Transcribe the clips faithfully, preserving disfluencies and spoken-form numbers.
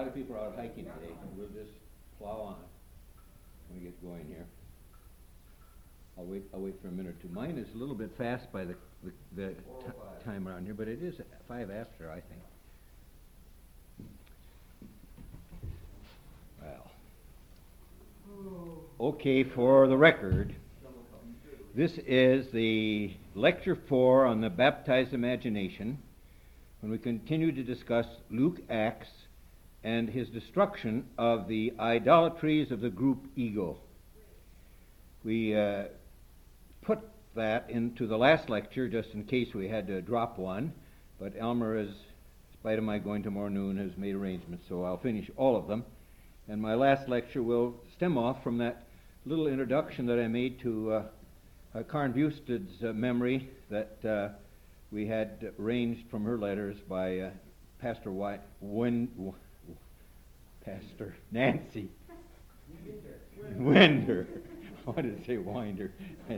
lot of people are out hiking today, and we'll just plow on when we get going here. I'll wait. I'll wait for a minute or two. Mine is a little bit fast by the the, the t- time around here, but it is five after, I think. Well, okay. For the record, this is the lecture four on the baptized imagination, when we continue to discuss Luke Acts and his destruction of the idolatries of the group ego. We uh, put that into the last lecture just in case we had to drop one, but Elmer, is, in spite of my going tomorrow noon, has made arrangements, so I'll finish all of them. And my last lecture will stem off from that little introduction that I made to uh, uh, Karen Busted's uh, memory that uh, we had arranged from her letters by uh, Pastor White, Win, w- Pastor Nancy Winder. I wanted to say Winder.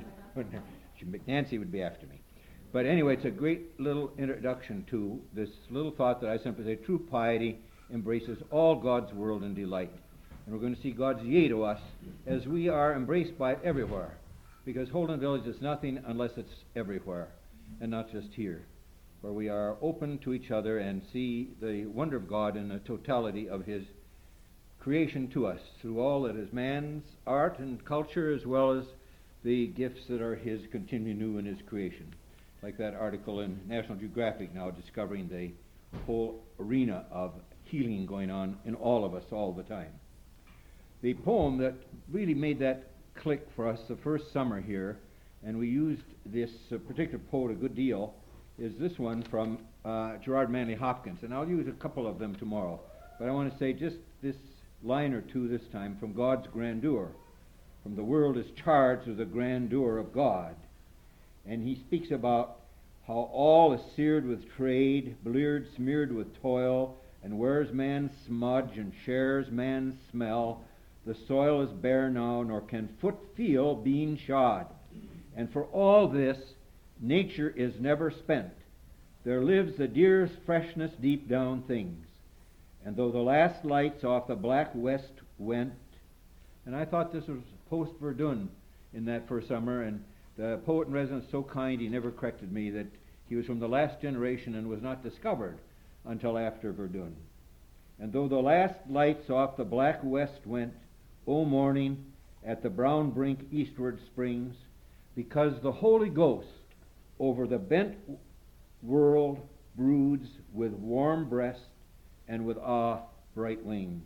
Nancy would be after me. But anyway, it's a great little introduction to this little thought that I simply say, true piety embraces all God's world and delight. And we're going to see God's yea to us as we are embraced by it everywhere. Because Holden Village is nothing unless it's everywhere, and not just here, where we are open to each other and see the wonder of God in the totality of His creation to us, through all that is man's art and culture, as well as the gifts that are His continually new in His creation. Like that article in National Geographic now, discovering the whole arena of healing going on in all of us all the time. The poem that really made that click for us the first summer here, and we used this uh, particular poet a good deal, is this one from uh, Gerard Manley Hopkins. And I'll use a couple of them tomorrow. But I want to say just this line or two this time from God's grandeur. From the world is charged with the grandeur of God. And he speaks about how all is seared with trade, bleared, smeared with toil, and wears man's smudge and shares man's smell. The soil is bare now, nor can foot feel being shod. And for all this, nature is never spent. There lives the dearest freshness deep down things. And though the last lights off the black west went, and I thought this was post-Verdun in that first summer, and the poet in residence so kind, he never corrected me that he was from the last generation and was not discovered until after Verdun. And though the last lights off the black west went, O morning, at the brown brink eastward springs, because the Holy Ghost over the bent world broods with warm breast and with awe bright wings.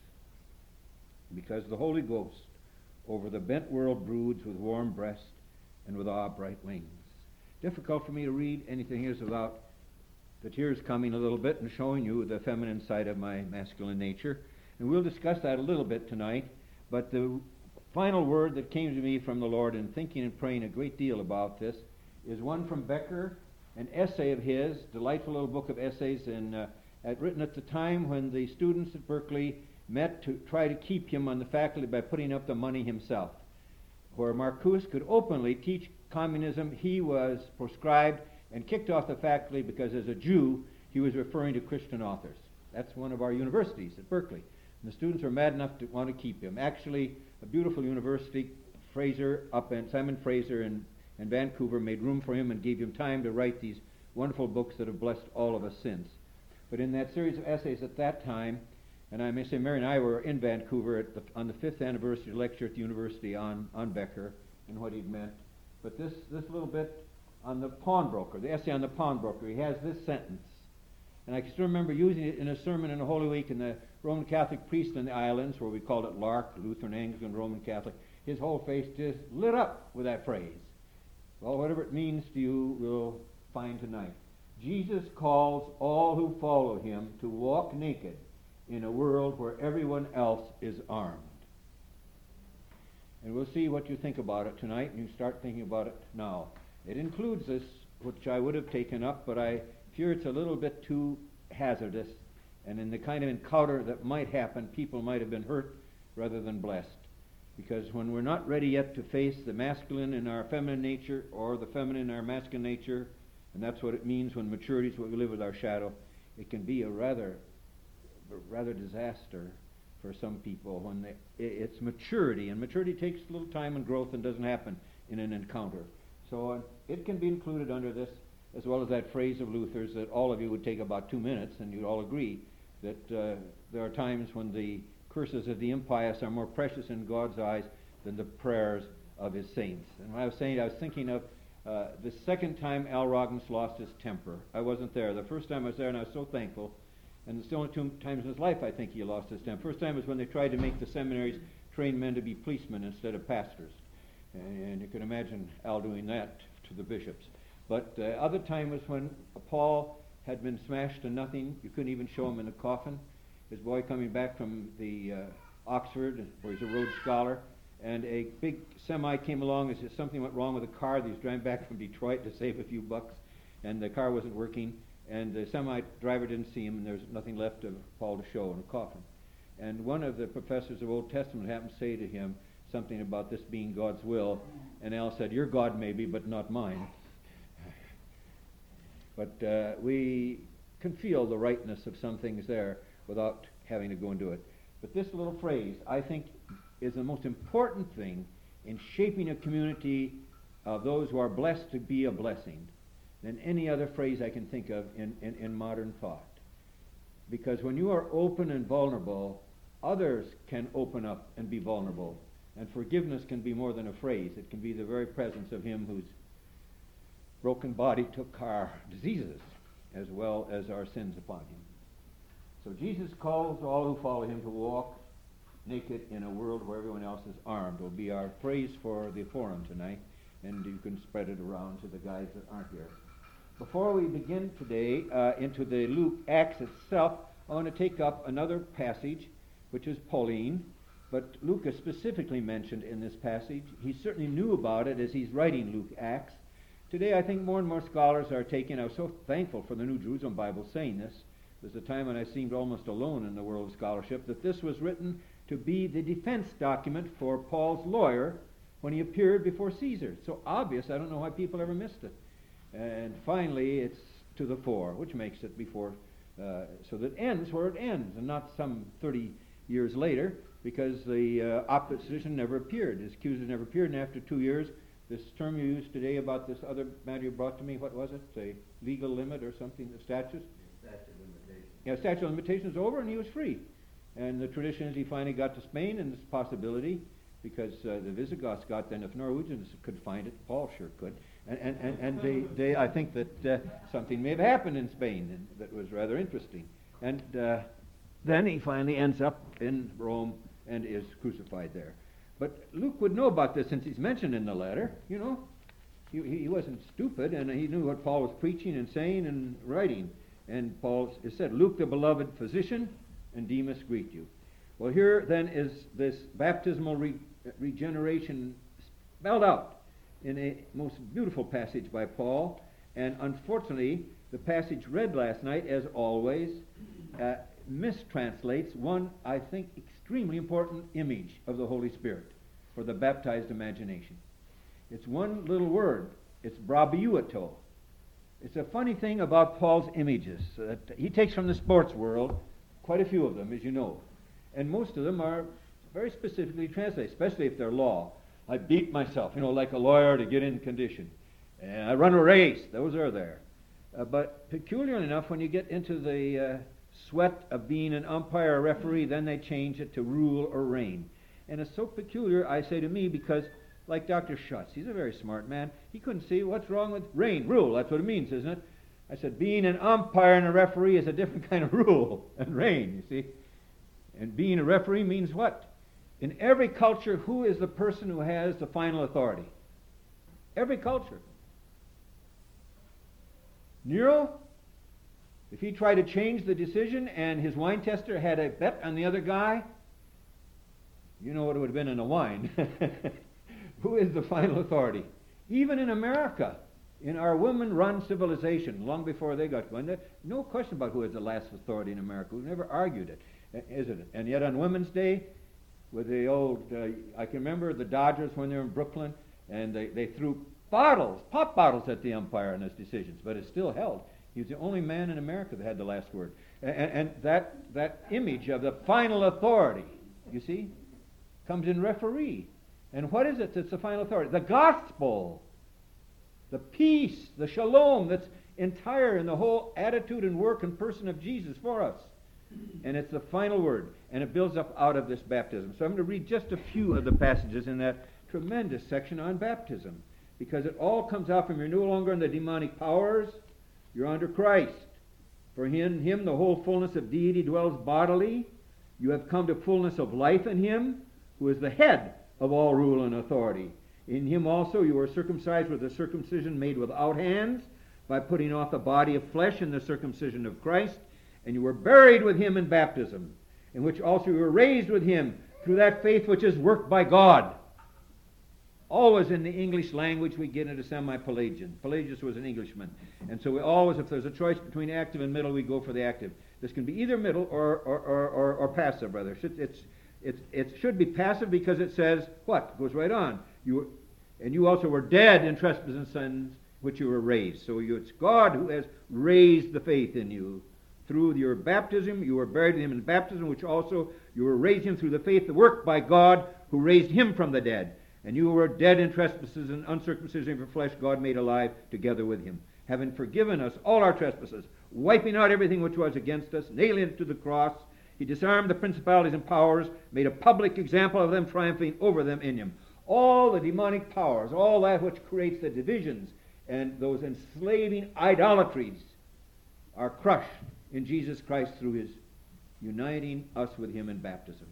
Because the Holy Ghost over the bent world broods with warm breast and with awe bright wings. Difficult for me to read anything here without the tears coming a little bit and showing you the feminine side of my masculine nature. And we'll discuss that a little bit tonight. But the final word that came to me from the Lord in thinking and praying a great deal about this is one from Becker, an essay of his, delightful little book of essays, and uh, at, written at the time when the students at Berkeley met to try to keep him on the faculty by putting up the money himself. Where Marcuse could openly teach communism, he was proscribed and kicked off the faculty because as a Jew, he was referring to Christian authors. That's one of our universities at Berkeley. And the students were mad enough to want to keep him. Actually, a beautiful university, Fraser, up in Simon Fraser in, in Vancouver, made room for him and gave him time to write these wonderful books that have blessed all of us since. But in that series of essays at that time, and I may say Mary and I were in Vancouver at the, on the fifth anniversary lecture at the university on, on Becker and what he'd meant. But this, this little bit on the pawnbroker, the essay on the pawnbroker, he has this sentence. And I can still remember using it in a sermon in a Holy Week in the Roman Catholic priest in the islands, where we called it Lark, Lutheran, Anglican, Roman Catholic. His whole face just lit up with that phrase. Well, whatever it means to you, we'll find tonight. Jesus calls all who follow him to walk naked in a world where everyone else is armed. And we'll see what you think about it tonight, and you start thinking about it now. It includes this, which I would have taken up, but I fear it's a little bit too hazardous, and in the kind of encounter that might happen, people might have been hurt rather than blessed. Because when we're not ready yet to face the masculine in our feminine nature, or the feminine in our masculine nature, and that's what it means when maturity is what we live with our shadow, it can be a rather rather disaster for some people when they, it's maturity, and maturity takes a little time and growth and doesn't happen in an encounter. So uh, it can be included under this, as well as that phrase of Luther's that all of you would take about two minutes, and you'd all agree that uh, there are times when the curses of the impious are more precious in God's eyes than the prayers of his saints. And when I was saying, I was thinking of uh, the second time Al Roggins lost his temper. I wasn't there. The first time I was there, and I was so thankful. And it's the only two times in his life I think he lost his temper. First time was when they tried to make the seminaries train men to be policemen instead of pastors. And you can imagine Al doing that to the bishops. But the uh, other time was when Paul had been smashed to nothing. You couldn't even show him in a coffin. His boy coming back from the uh, Oxford, where he's a Rhodes Scholar, and a big semi came along as if something went wrong with the car that he was driving back from Detroit to save a few bucks, and the car wasn't working, and the semi driver didn't see him, and there was nothing left of Paul to show in a coffin. And one of the professors of Old Testament happened to say to him something about this being God's will, and Al said, "Your God maybe, but not mine." But uh, we can feel the rightness of some things there without having to go and do it. But this little phrase, I think, is the most important thing in shaping a community of those who are blessed to be a blessing than any other phrase I can think of in, in, in modern thought. Because when you are open and vulnerable, others can open up and be vulnerable. And forgiveness can be more than a phrase. It can be the very presence of him whose broken body took our diseases as well as our sins upon him. So Jesus calls all who follow him to walk naked in a world where everyone else is armed. Will be our phrase for the forum tonight, and you can spread it around to the guys that aren't here. Before we begin today uh, into the Luke Acts itself, I want to take up another passage, which is Pauline, but Luke is specifically mentioned in this passage. He certainly knew about it as he's writing Luke Acts. Today, I think more and more scholars are taking, I was so thankful for the New Jerusalem Bible saying this. There's a time when I seemed almost alone in the world of scholarship, that this was written to be the defense document for Paul's lawyer when he appeared before Caesar. It's so obvious, I don't know why people ever missed it. And finally, it's to the fore, which makes it before, uh, so that it ends where it ends, and not some thirty years later, because the uh, opposition never appeared. His accusers never appeared, and after two years, this term you used today about this other matter you brought to me, what was it? A legal limit or something, the statutes? Statute of limitations. Yeah, statute of limitations over, and he was free. And the tradition is he finally got to Spain, and this possibility, because uh, the Visigoths got then, if Norwegians could find it, Paul sure could. And and, and, and they, they, I think that uh, something may have happened in Spain and that was rather interesting. And uh, then he finally ends up in Rome and is crucified there. But Luke would know about this since he's mentioned in the letter, you know. He, he wasn't stupid, and he knew what Paul was preaching and saying and writing. And Paul is said, Luke, the beloved physician, and Demas greet you. Well, here then is this baptismal re- regeneration spelled out in a most beautiful passage by Paul. And unfortunately, the passage read last night, as always, uh, mistranslates one, I think, extremely important image of the Holy Spirit for the baptized imagination. It's one little word. It's brabiuato. It's a funny thing about Paul's images that he takes from the sports world, quite a few of them, as you know. And most of them are very specifically translated, especially if they're law. I beat myself, you know, like a lawyer to get in condition. And I run a race. Those are there. Uh, but peculiarly enough, when you get into the uh, sweat of being an umpire or referee, then they change it to rule or reign. And it's so peculiar, I say to me, because like Doctor Schutz, he's a very smart man. He couldn't see what's wrong with reign, rule. That's what it means, isn't it? I said, being an umpire and a referee is a different kind of rule and reign, you see. And being a referee means what? In every culture, who is the person who has the final authority? Every culture. Nero, if he tried to change the decision and his wine tester had a bet on the other guy, you know what it would have been in a wine. Who is the final authority? Even in America, in our women-run civilization, long before they got going, no question about who is the last authority in America. We've never argued it, isn't it? And yet on Women's Day, with the old, uh, I can remember the Dodgers when they were in Brooklyn, and they, they threw bottles, pop bottles at the umpire in his decisions, but it still held. He was the only man in America that had the last word. And, and that, that image of the final authority, you see, comes in referee. And what is it that's the final authority? The gospel. The peace, the shalom that's entire in the whole attitude and work and person of Jesus for us. And it's the final word. And it builds up out of this baptism. So I'm going to read just a few of the passages in that tremendous section on baptism. Because it all comes out from you're no longer in the demonic powers. You're under Christ. For in Him the whole fullness of deity dwells bodily. You have come to fullness of life in Him, who is the head of all rule and authority. In Him also you are circumcised with a circumcision made without hands, by putting off the body of flesh in the circumcision of Christ, and you were buried with Him in baptism, in which also you were raised with Him through that faith which is worked by God. Always in the English language we get into semi-Pelagian. Pelagius was an Englishman. And so we always, if there's a choice between active and middle, we go for the active. This can be either middle or or, or, or, or passive, brother. It's, it's, it's, it should be passive because it says, what? It goes right on. You were, and you also were dead in trespasses and sins, which you were raised. So you, it's God who has raised the faith in you. Through your baptism, you were buried with Him in baptism, which also you were raised Him through the faith, the work by God, who raised Him from the dead. And you were dead in trespasses and uncircumcision of your flesh, God made alive together with Him, having forgiven us all our trespasses, wiping out everything which was against us, nailing it to the cross. He disarmed the principalities and powers, made a public example of them, triumphing over them in Him. All the demonic powers, all that which creates the divisions and those enslaving idolatries are crushed in Jesus Christ through His uniting us with Him in baptism.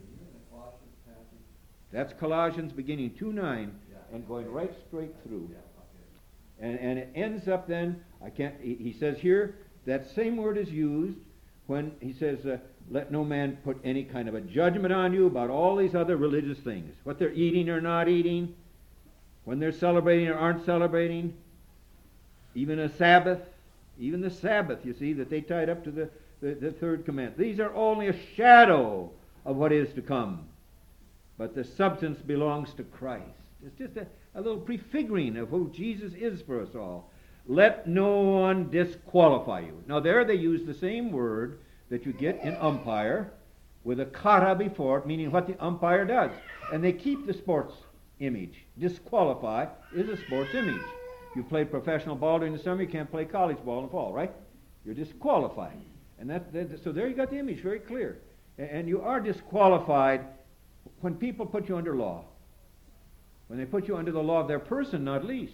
That's Colossians beginning two nine and going right straight through. And, and it ends up then, I can't, he, he says here, that same word is used when he says, uh, let no man put any kind of a judgment on you about all these other religious things. What they're eating or not eating, when they're celebrating or aren't celebrating, even a Sabbath, even the Sabbath, you see, that they tied up to the, the, the third commandment. These are only a shadow of what is to come. But the substance belongs to Christ. It's just a, a little prefiguring of who Jesus is for us all. Let no one disqualify you. Now there they use the same word that you get in umpire with a kata before it, meaning what the umpire does. And they keep the sports image. Disqualify is a sports image. You played professional ball during the summer, you can't play college ball in the fall, right? You're disqualified. And that, that so there you got the image very clear. And you are disqualified when people put you under law. When they put you under the law of their person, not least.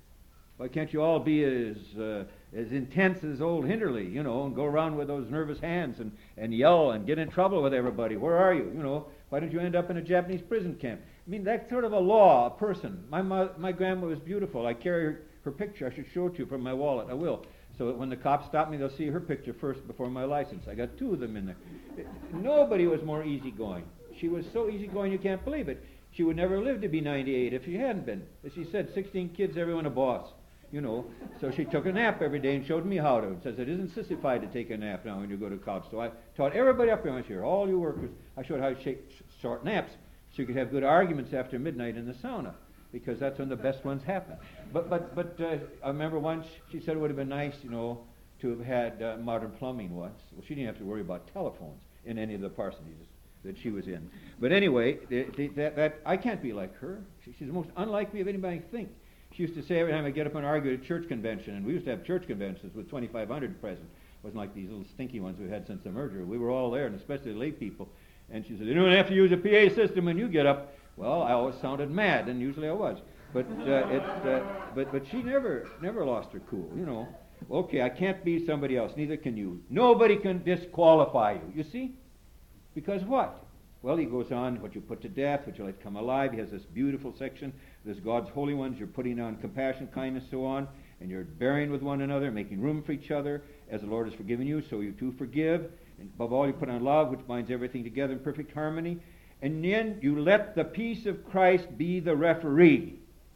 Why can't you all be as uh, as intense as old Hinderly, you know, and go around with those nervous hands and, and yell and get in trouble with everybody? Where are you? You know, why don't you end up in a Japanese prison camp? I mean, that's sort of a law, a person. My mo- my grandma was beautiful. I carry her, her picture. I should show it to you from my wallet. I will. So that when the cops stop me, they'll see her picture first before my license. I got two of them in there. It, nobody was more easygoing. She was so easygoing you can't believe it. She would never live to be ninety-eight if she hadn't been. As she said, sixteen kids, everyone a boss. You know, so she took a nap every day and showed me how to. It says it isn't sissified to take a nap now when you go to college. So I taught everybody up here, I was here, all you workers. I showed how to take short naps so you could have good arguments after midnight in the sauna, because that's when the best ones happen. But but but uh, I remember once she said it would have been nice, you know, to have had uh, modern plumbing once. Well, she didn't have to worry about telephones in any of the parsonages that she was in. But anyway, the, the, that, that I can't be like her. She, she's the most unlike me of anybody I think. She used to say every time I get up and argue at a church convention, and we used to have church conventions with twenty-five hundred present. It wasn't like these little stinky ones we've had since the merger. We were all there, and especially the lay people. And she said, you don't have to use a P A system when you get up. Well, I always sounded mad, and usually I was. But uh, it, uh, but but she never never lost her cool, you know. Okay, I can't be somebody else. Neither can you. Nobody can disqualify you. You see? Because what? Well, he goes on, what you put to death, what you let come alive. He has this beautiful section. There's God's holy ones. You're putting on compassion, kindness, so on. And you're bearing with one another, making room for each other. As the Lord has forgiven you, so you too forgive. And above all, you put on love, which binds everything together in perfect harmony. And then you let the peace of Christ be the referee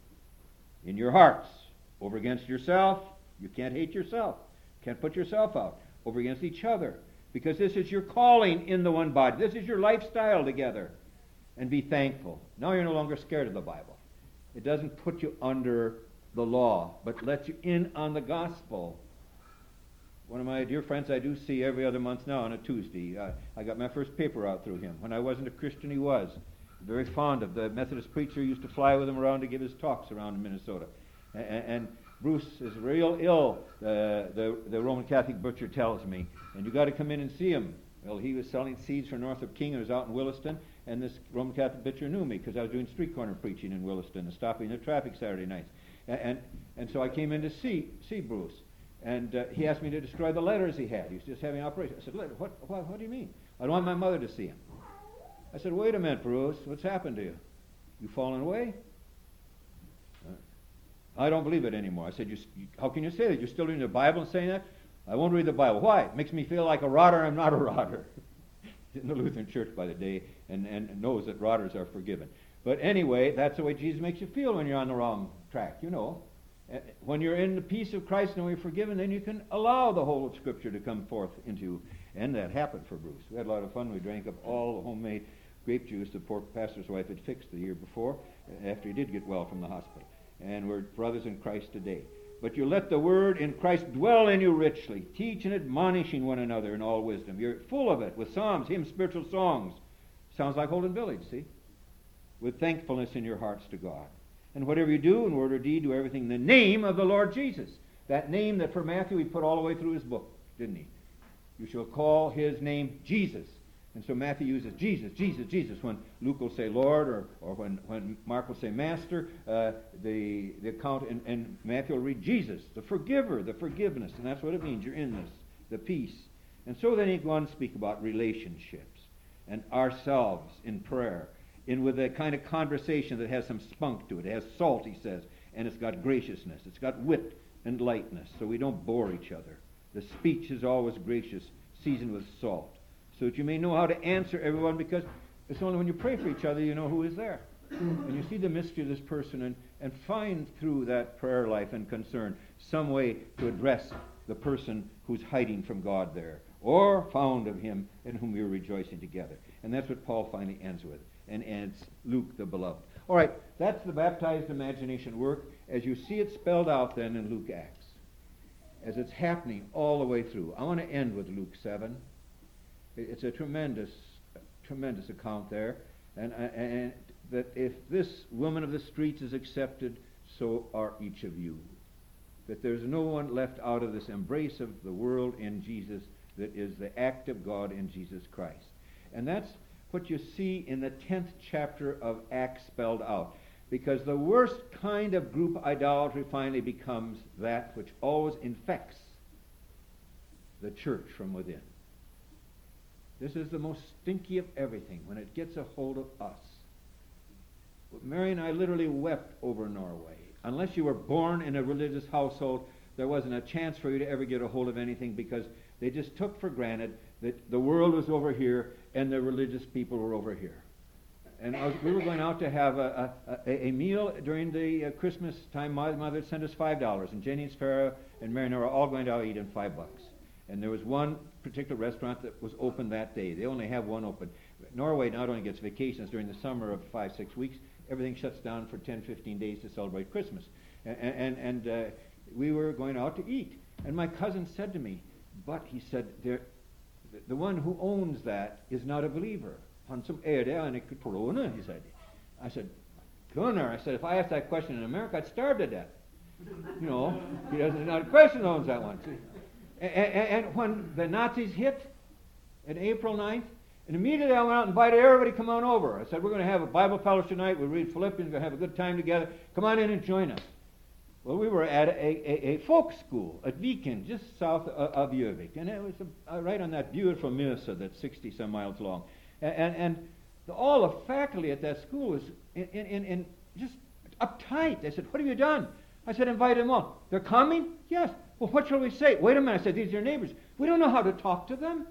in your hearts. Over against yourself, you can't hate yourself. Can't put yourself out. Over against each other. Because this is your calling in the one body. This is your lifestyle together. And be thankful. Now you're no longer scared of the Bible. It doesn't put you under the law, but lets you in on the gospel. one of my dear friends I do see every other month now on a Tuesday. Uh, I got my first paper out through him. When I wasn't a Christian, he was. Very fond of the Methodist preacher, used to fly with him around to give his talks around in Minnesota. And, and Bruce is real ill, uh, the, the Roman Catholic butcher tells me, and you got to come in and see him. Well, he was selling seeds for Northrop King, and was out in Williston, and this Roman Catholic butcher knew me because I was doing street corner preaching in Williston and stopping the traffic Saturday nights. And, and, and so I came in to see, see Bruce, and uh, he asked me to destroy the letters he had. He was just having an operation. I said, what, what, what do you mean? I don't want my mother to see him. I said, wait a minute, Bruce, what's happened to you? You fallen away? Uh, I don't believe it anymore. I said, you, you, how can you say that? You're still reading the Bible and saying that? I won't read the Bible. Why? It makes me feel like a rotter. I'm not a rotter. He's in the Lutheran Church by the day and, and knows that rotters are forgiven. But anyway, that's the way Jesus makes you feel when you're on the wrong track, you know. When you're in the peace of Christ and when you're forgiven, then you can allow the whole of Scripture to come forth into you. And that happened for Bruce. We had a lot of fun. We drank up all the homemade grape juice the poor pastor's wife had fixed the year before, after he did get well from the hospital. And we're brothers in Christ today. But you let the word in Christ dwell in you richly, teach and admonishing one another in all wisdom. You're full of it with psalms, hymns, spiritual songs. Sounds like Holden Village, see? With thankfulness in your hearts to God. And whatever you do, in word or deed, do everything in the name of the Lord Jesus. That name that for Matthew he put all the way through his book, didn't he? You shall call his name Jesus. And so Matthew uses Jesus, Jesus, Jesus. When Luke will say Lord, or, or when, when Mark will say Master, uh, the, the account in, in Matthew will read Jesus, the forgiver, the forgiveness. And that's what it means. You're in this, the peace. And so then he goes on to speak about relationships and ourselves in prayer, in with a kind of conversation that has some spunk to it. It has salt, he says, and it's got graciousness. It's got wit and lightness, so we don't bore each other. The speech is always gracious, seasoned with salt, so that you may know how to answer everyone, because it's only when you pray for each other you know who is there. And you see the mystery of this person and, and find through that prayer life and concern some way to address the person who's hiding from God there, or found of him in whom we are rejoicing together. And that's what Paul finally ends with, and ends Luke the beloved. All right, that's the baptized imagination work as you see it spelled out then in Luke Acts, as it's happening all the way through. I want to end with Luke seven. It's a tremendous, tremendous account there, and, and that if this woman of the streets is accepted, so are each of you. That there's no one left out of this embrace of the world in Jesus that is the act of God in Jesus Christ. And that's what you see in the tenth chapter of Acts spelled out. Because the worst kind of group idolatry finally becomes that which always infects the church from within. This is the most stinky of everything when it gets a hold of us. But Mary and I literally wept over Norway. Unless you were born in a religious household, there wasn't a chance for you to ever get a hold of anything, because they just took for granted that the world was over here and the religious people were over here. And I was, we were going out to have a, a, a meal during the uh, Christmas time. My mother sent us five dollars, and Jenny and Farah and Mary and I were all going to eat in five bucks. And there was one particular restaurant that was open that day. They only have one open. Norway not only gets vacations during the summer of five, six weeks, everything shuts down for ten, fifteen days to celebrate Christmas. And, and, and uh, we were going out to eat. And my cousin said to me, but he said, there, the one who owns that is not a believer. Han som är det, han är corona, he said. I said, Gunnar, I said, if I asked that question in America, I'd starve to death. You know, he doesn't, not a question owns that one. And, and, and when the Nazis hit on April ninth, and immediately I went out and invited everybody to come on over. I said, we're going to have a Bible fellowship tonight. We'll read Philippians. We're going to have a good time together. Come on in and join us. Well, we were at a, a, a folk school at Viken, just south of, of Gjøvik. And it was a, uh, right on that beautiful Mjøsa that's sixty-some miles long. And, and, and the, all the faculty at that school was in, in, in just uptight. They said, what have you done? I said, invite them all. They're coming? Yes. Well, what shall we say? Wait a minute. I said, these are your neighbors. We don't know how to talk to them.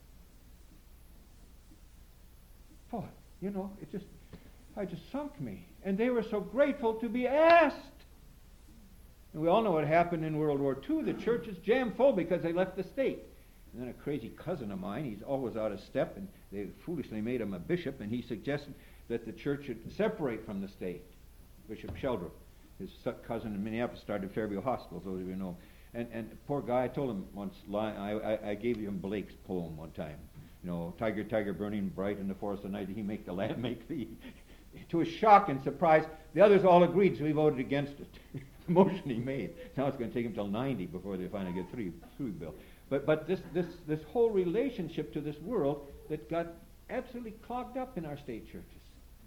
Boy, you know, it just, I just sunk me. And they were so grateful to be asked. And we all know what happened in World War Two. The church is jammed full because they left the state. And then a crazy cousin of mine, he's always out of step, and they foolishly made him a bishop, and he suggested that the church should separate from the state. Bishop Sheldrup, his cousin in Minneapolis, started Fairview Hospital, those of you know. And and poor guy, I told him once, li- I, I, I gave him Blake's poem one time. You know, tiger, tiger, burning bright in the forest of night, he make the lamb make thee. To his shock and surprise, the others all agreed, so he voted against it. The motion he made. Now it's going to take him till ninety before they finally get through through bill. But but this this this whole relationship to this world that got absolutely clogged up in our state churches.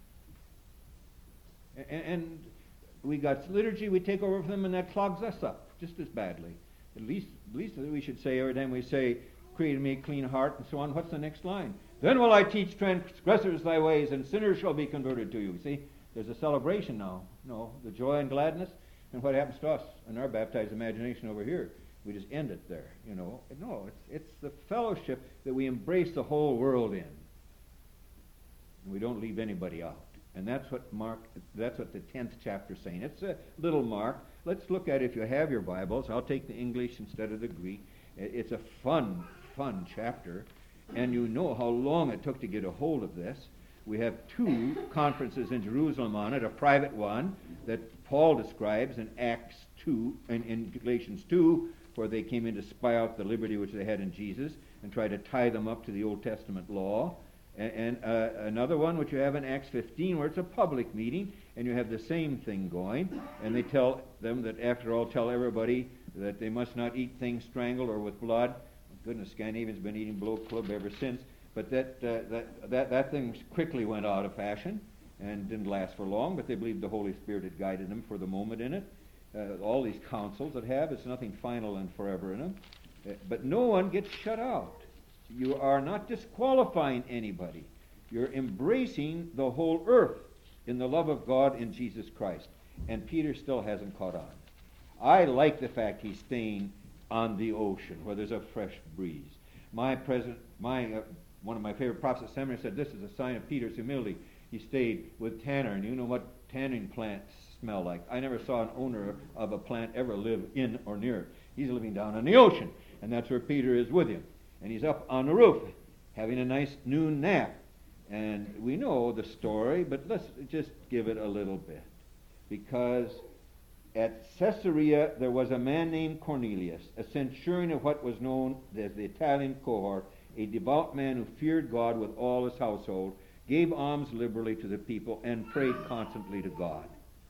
And, and we got liturgy, we take over from them, and that clogs us up just as badly. At least, at least we should say every time we say, "Create in me a clean heart," and so on. What's the next line? Then will I teach transgressors thy ways, and sinners shall be converted to you. See, there's a celebration now. No, the joy and gladness. And what happens to us in our baptized imagination over here? We just end it there. You know, no, it's it's the fellowship that we embrace the whole world in. And we don't leave anybody out. And that's what Mark. That's what the tenth chapter is saying. It's a little Mark. Let's look at it if you have your Bibles. I'll take the English instead of the Greek. It's a fun, fun chapter. And you know how long it took to get a hold of this. We have two conferences in Jerusalem on it, a private one that Paul describes in Acts two, and in Galatians two, where they came in to spy out the liberty which they had in Jesus and try to tie them up to the Old Testament law. And, and uh, another one which you have in Acts fifteen, where it's a public meeting, and you have the same thing going. And they tell them that, after all, tell everybody that they must not eat things strangled or with blood. Goodness, Scandinavians been eating blow club ever since. But that, uh, that that that thing quickly went out of fashion and didn't last for long. But they believed the Holy Spirit had guided them for the moment in it. Uh, all these councils that have, it's nothing final and forever in them. Uh, but no one gets shut out. You are not disqualifying anybody. You're embracing the whole earth in the love of God in Jesus Christ. And Peter still hasn't caught on. I like the fact he's staying on the ocean where there's a fresh breeze. My president, my uh, one of my favorite prophets at seminary said this is a sign of Peter's humility. He stayed with tanner, and you know what tanning plants smell like. I never saw an owner of a plant ever live in or near it. He's living down on the ocean, and that's where Peter is with him. And he's up on the roof having a nice noon nap. And we know the story, but let's just give it a little bit. Because at Caesarea there was a man named Cornelius, a centurion of what was known as the Italian cohort, a devout man who feared God with all his household, gave alms liberally to the people, and prayed constantly to God.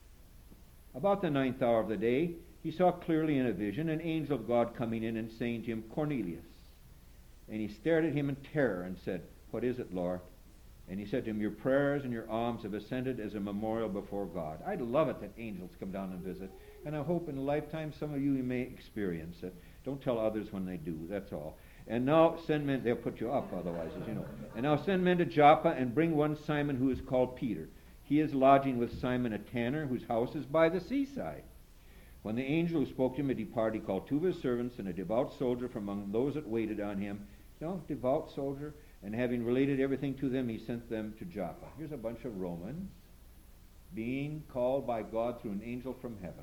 About the ninth hour of the day, he saw clearly in a vision an angel of God coming in and saying to him, Cornelius. And he stared at him in terror and said, What is it, Lord? And he said to him, Your prayers and your alms have ascended as a memorial before God. I'd love it that angels come down and visit. And I hope in a lifetime some of you may experience it. Don't tell others when they do, that's all. And now send men, they'll put you up otherwise, as you know. And now send men to Joppa and bring one Simon who is called Peter. He is lodging with Simon a tanner whose house is by the seaside. When the angel who spoke to him had departed, he called two of his servants and a devout soldier from among those that waited on him. You know, devout soldier. And having related everything to them, he sent them to Joppa. Here's a bunch of Romans being called by God through an angel from heaven.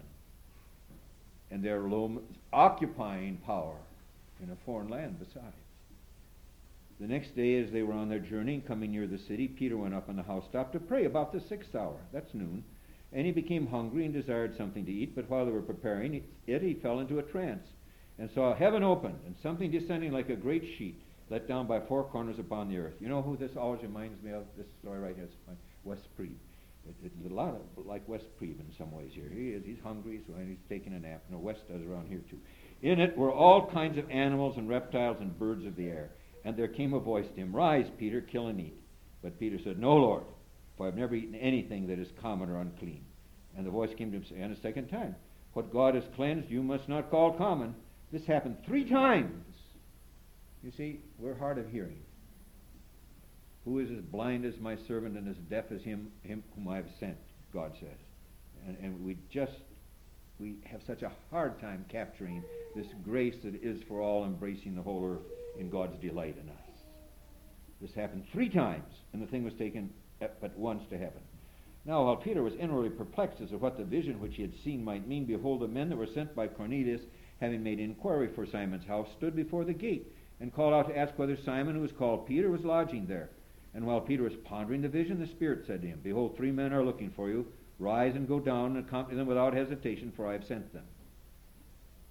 And they're occupying power in a foreign land besides. The next day, as they were on their journey and coming near the city, Peter went up on the housetop to pray about the sixth hour. That's noon. And he became hungry and desired something to eat, but while they were preparing it, he fell into a trance and saw heaven opened and something descending like a great sheet let down by four corners upon the earth. You know who this always reminds me of? This story right here is Wes Prieb. It, it's a lot of, like Wes Prieb in some ways here. He is, he's hungry, so he's taking a nap. No, Wes does around here too. In it were all kinds of animals and reptiles and birds of the air. And there came a voice to him, Rise, Peter, kill and eat. But Peter said, No, Lord, for I've never eaten anything that is common or unclean. And the voice came to him saying a second time, What God has cleansed, you must not call common. This happened three times. You see, we're hard of hearing. Who is as blind as my servant and as deaf as him, him whom I have sent, God says. And, and we just, we have such a hard time capturing this grace that is for all, embracing the whole earth in God's delight in us. This happened three times, and the thing was taken but once to heaven. Now, while Peter was inwardly perplexed as to what the vision which he had seen might mean, behold, the men that were sent by Cornelius, having made inquiry for Simon's house, stood before the gate, and called out to ask whether Simon, who was called Peter, was lodging there. And while Peter was pondering the vision, the Spirit said to him, Behold, three men are looking for you. Rise and go down and accompany them without hesitation, for I have sent them.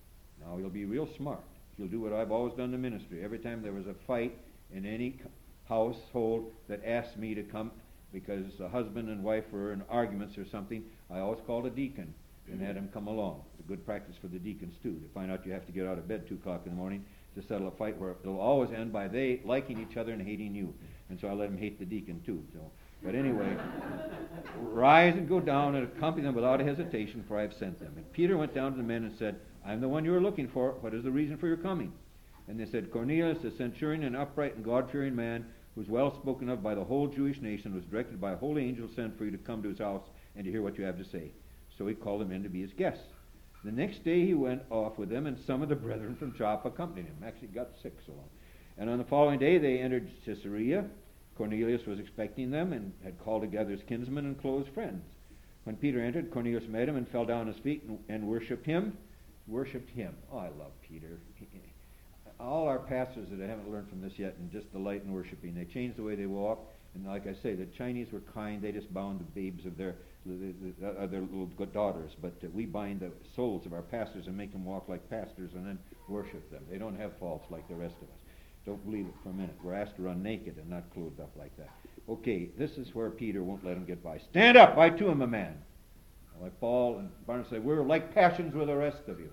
Now, he'll be real smart. He'll do what I've always done in ministry. Every time there was a fight in any household that asked me to come because a husband and wife were in arguments or something, I always called a deacon and had him come along. It's a good practice for the deacons, too, to find out you have to get out of bed two o'clock in the morning to settle a fight where it'll always end by they liking each other and hating you. And so I let him hate the deacon, too. So, but anyway, rise and go down and accompany them without hesitation, for I have sent them. And Peter went down to the men and said, I am the one you are looking for. What is the reason for your coming? And they said, Cornelius, a centurion, an upright and God-fearing man, who was well spoken of by the whole Jewish nation, was directed by a holy angel sent for you to come to his house and to hear what you have to say. So he called them in to be his guests. The next day he went off with them, and some of the brethren from Joppa accompanied him. Actually got six along. And on the following day they entered Caesarea. Cornelius was expecting them and had called together his kinsmen and close friends. When Peter entered, Cornelius met him and fell down at his feet and, and worshipped him. Worshipped him. Oh, I love Peter. All our pastors that haven't learned from this yet and just delight in worshiping. They change the way they walk. And like I say, the Chinese were kind. They just bound the babes of their, the, the, uh, their little good daughters. But uh, we bind the souls of our pastors and make them walk like pastors and then worship them. They don't have faults like the rest of us. Don't believe it for a minute. We're asked to run naked and not clothed up like that. Okay, this is where Peter won't let him get by. Stand up, I too am a man. Like Paul and Barnabas say, we're like passions with the rest of you.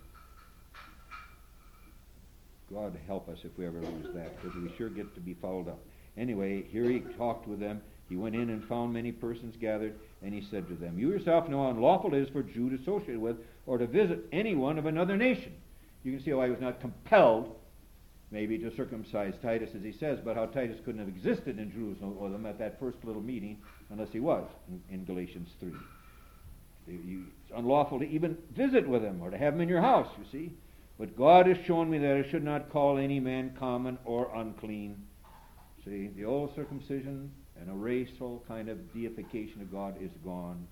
God help us if we ever lose that, because we sure get to be fouled up. Anyway, here he talked with them. He went in and found many persons gathered, and he said to them, you yourself know how unlawful it is for a Jew to associate with or to visit anyone of another nation. You can see how he was not compelled, maybe, to circumcise Titus, as he says, but how Titus couldn't have existed in Jerusalem with them at that first little meeting unless he was, in, in Galatians three. You, it's unlawful to even visit with him or to have him in your house, you see. But God has shown me that I should not call any man common or unclean. See, the old circumcision and a racial kind of deification of God is gone.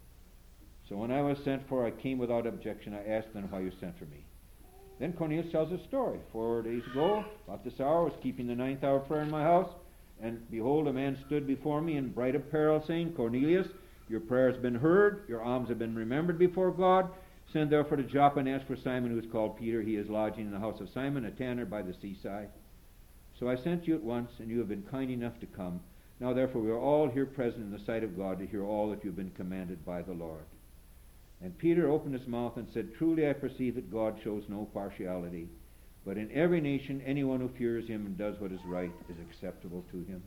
So when I was sent for, I came without objection. I asked them why you sent for me. Then Cornelius tells a story. Four days ago, about this hour, I was keeping the ninth hour prayer in my house, and behold, a man stood before me in bright apparel, saying, Cornelius, your prayer has been heard, your alms have been remembered before God. Send therefore to Joppa and ask for Simon, who is called Peter. He is lodging in the house of Simon, a tanner by the seaside. So I sent you at once, and you have been kind enough to come. Now therefore we are all here present in the sight of God to hear all that you have been commanded by the Lord. And Peter opened his mouth and said, truly I perceive that God shows no partiality, but in every nation anyone who fears him and does what is right is acceptable to him.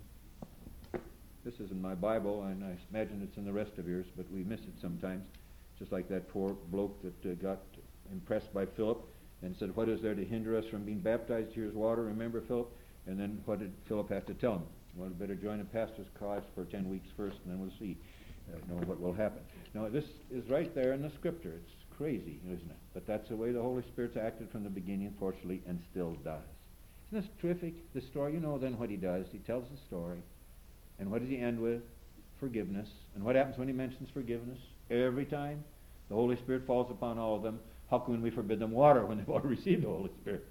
This is in my Bible, and I imagine it's in the rest of yours, but we miss it sometimes. Just like that poor bloke that uh, got impressed by Philip and said, what is there to hinder us from being baptized? Here's water, remember, Philip? And then what did Philip have to tell him? Well, we better join a pastor's class for ten weeks first, and then we'll see uh, know what will happen. Now, this is right there in the Scripture. It's crazy, isn't it? But that's the way the Holy Spirit's acted from the beginning, fortunately, and still does. Isn't this terrific? The story, you know then what he does. He tells the story. And what does he end with? Forgiveness. And what happens when he mentions forgiveness? Every time the Holy Spirit falls upon all of them. How can we forbid them water when they've already received the Holy Spirit?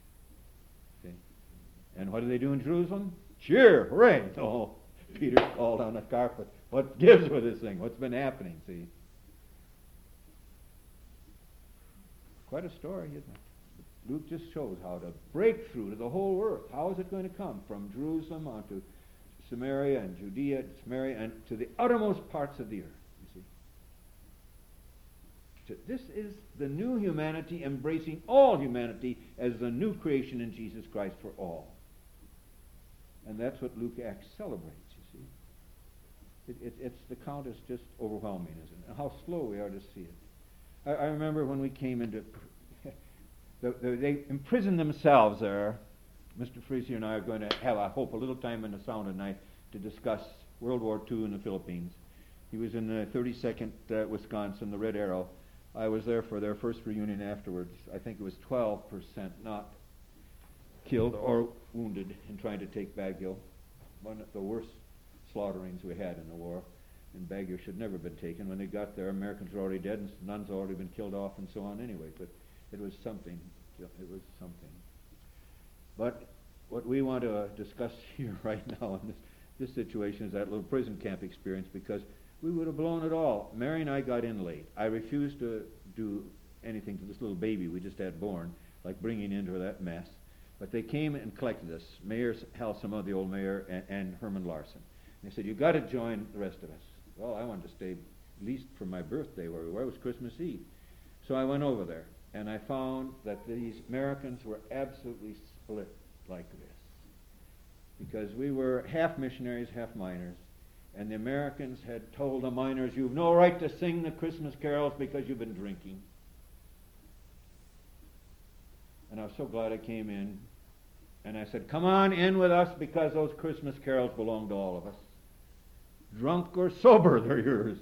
Okay. And what do they do in Jerusalem? Cheer! Hooray! Oh, Peter called on the carpet. What gives with this thing? What's been happening, see? Quite a story, isn't it? Luke just shows how to break through to the whole earth. How is it going to come? From Jerusalem on to Samaria and Judea, Samaria, and to the uttermost parts of the earth. This is the new humanity embracing all humanity as the new creation in Jesus Christ for all. And that's what Luke Acts celebrates, you see. It, it, it's the count is just overwhelming, isn't it? And how slow we are to see it. I, I remember when we came into... the, the, they imprisoned themselves there. Mister Freezy and I are going to have, I hope, a little time in the sound at night to discuss World War Two in the Philippines. He was in the thirty-second uh, Wisconsin, the Red Arrow. I was there for their first reunion afterwards. I think it was twelve percent not killed or wounded in trying to take Baguio. One of the worst slaughterings we had in the war. And Baguio should never have been taken. When they got there, Americans were already dead and nuns had already been killed off and so on anyway. But it was something. It was something. But what we want to uh, discuss here right now in this, this situation is that little prison camp experience, because we would have blown it all. Mary and I got in late. I refused to do anything to this little baby we just had born, like bringing into that mess. But they came and collected us, Mayor Halsema, the old mayor, and, and Herman Larson. And they said, you've got to join the rest of us. Well, I wanted to stay at least for my birthday where we were. It was Christmas Eve. So I went over there, and I found that these Americans were absolutely split like this. Because we were half missionaries, half miners. And the Americans had told the miners, you've no right to sing the Christmas carols because you've been drinking. And I was so glad I came in. And I said, come on in with us because those Christmas carols belong to all of us. Drunk or sober, they're yours.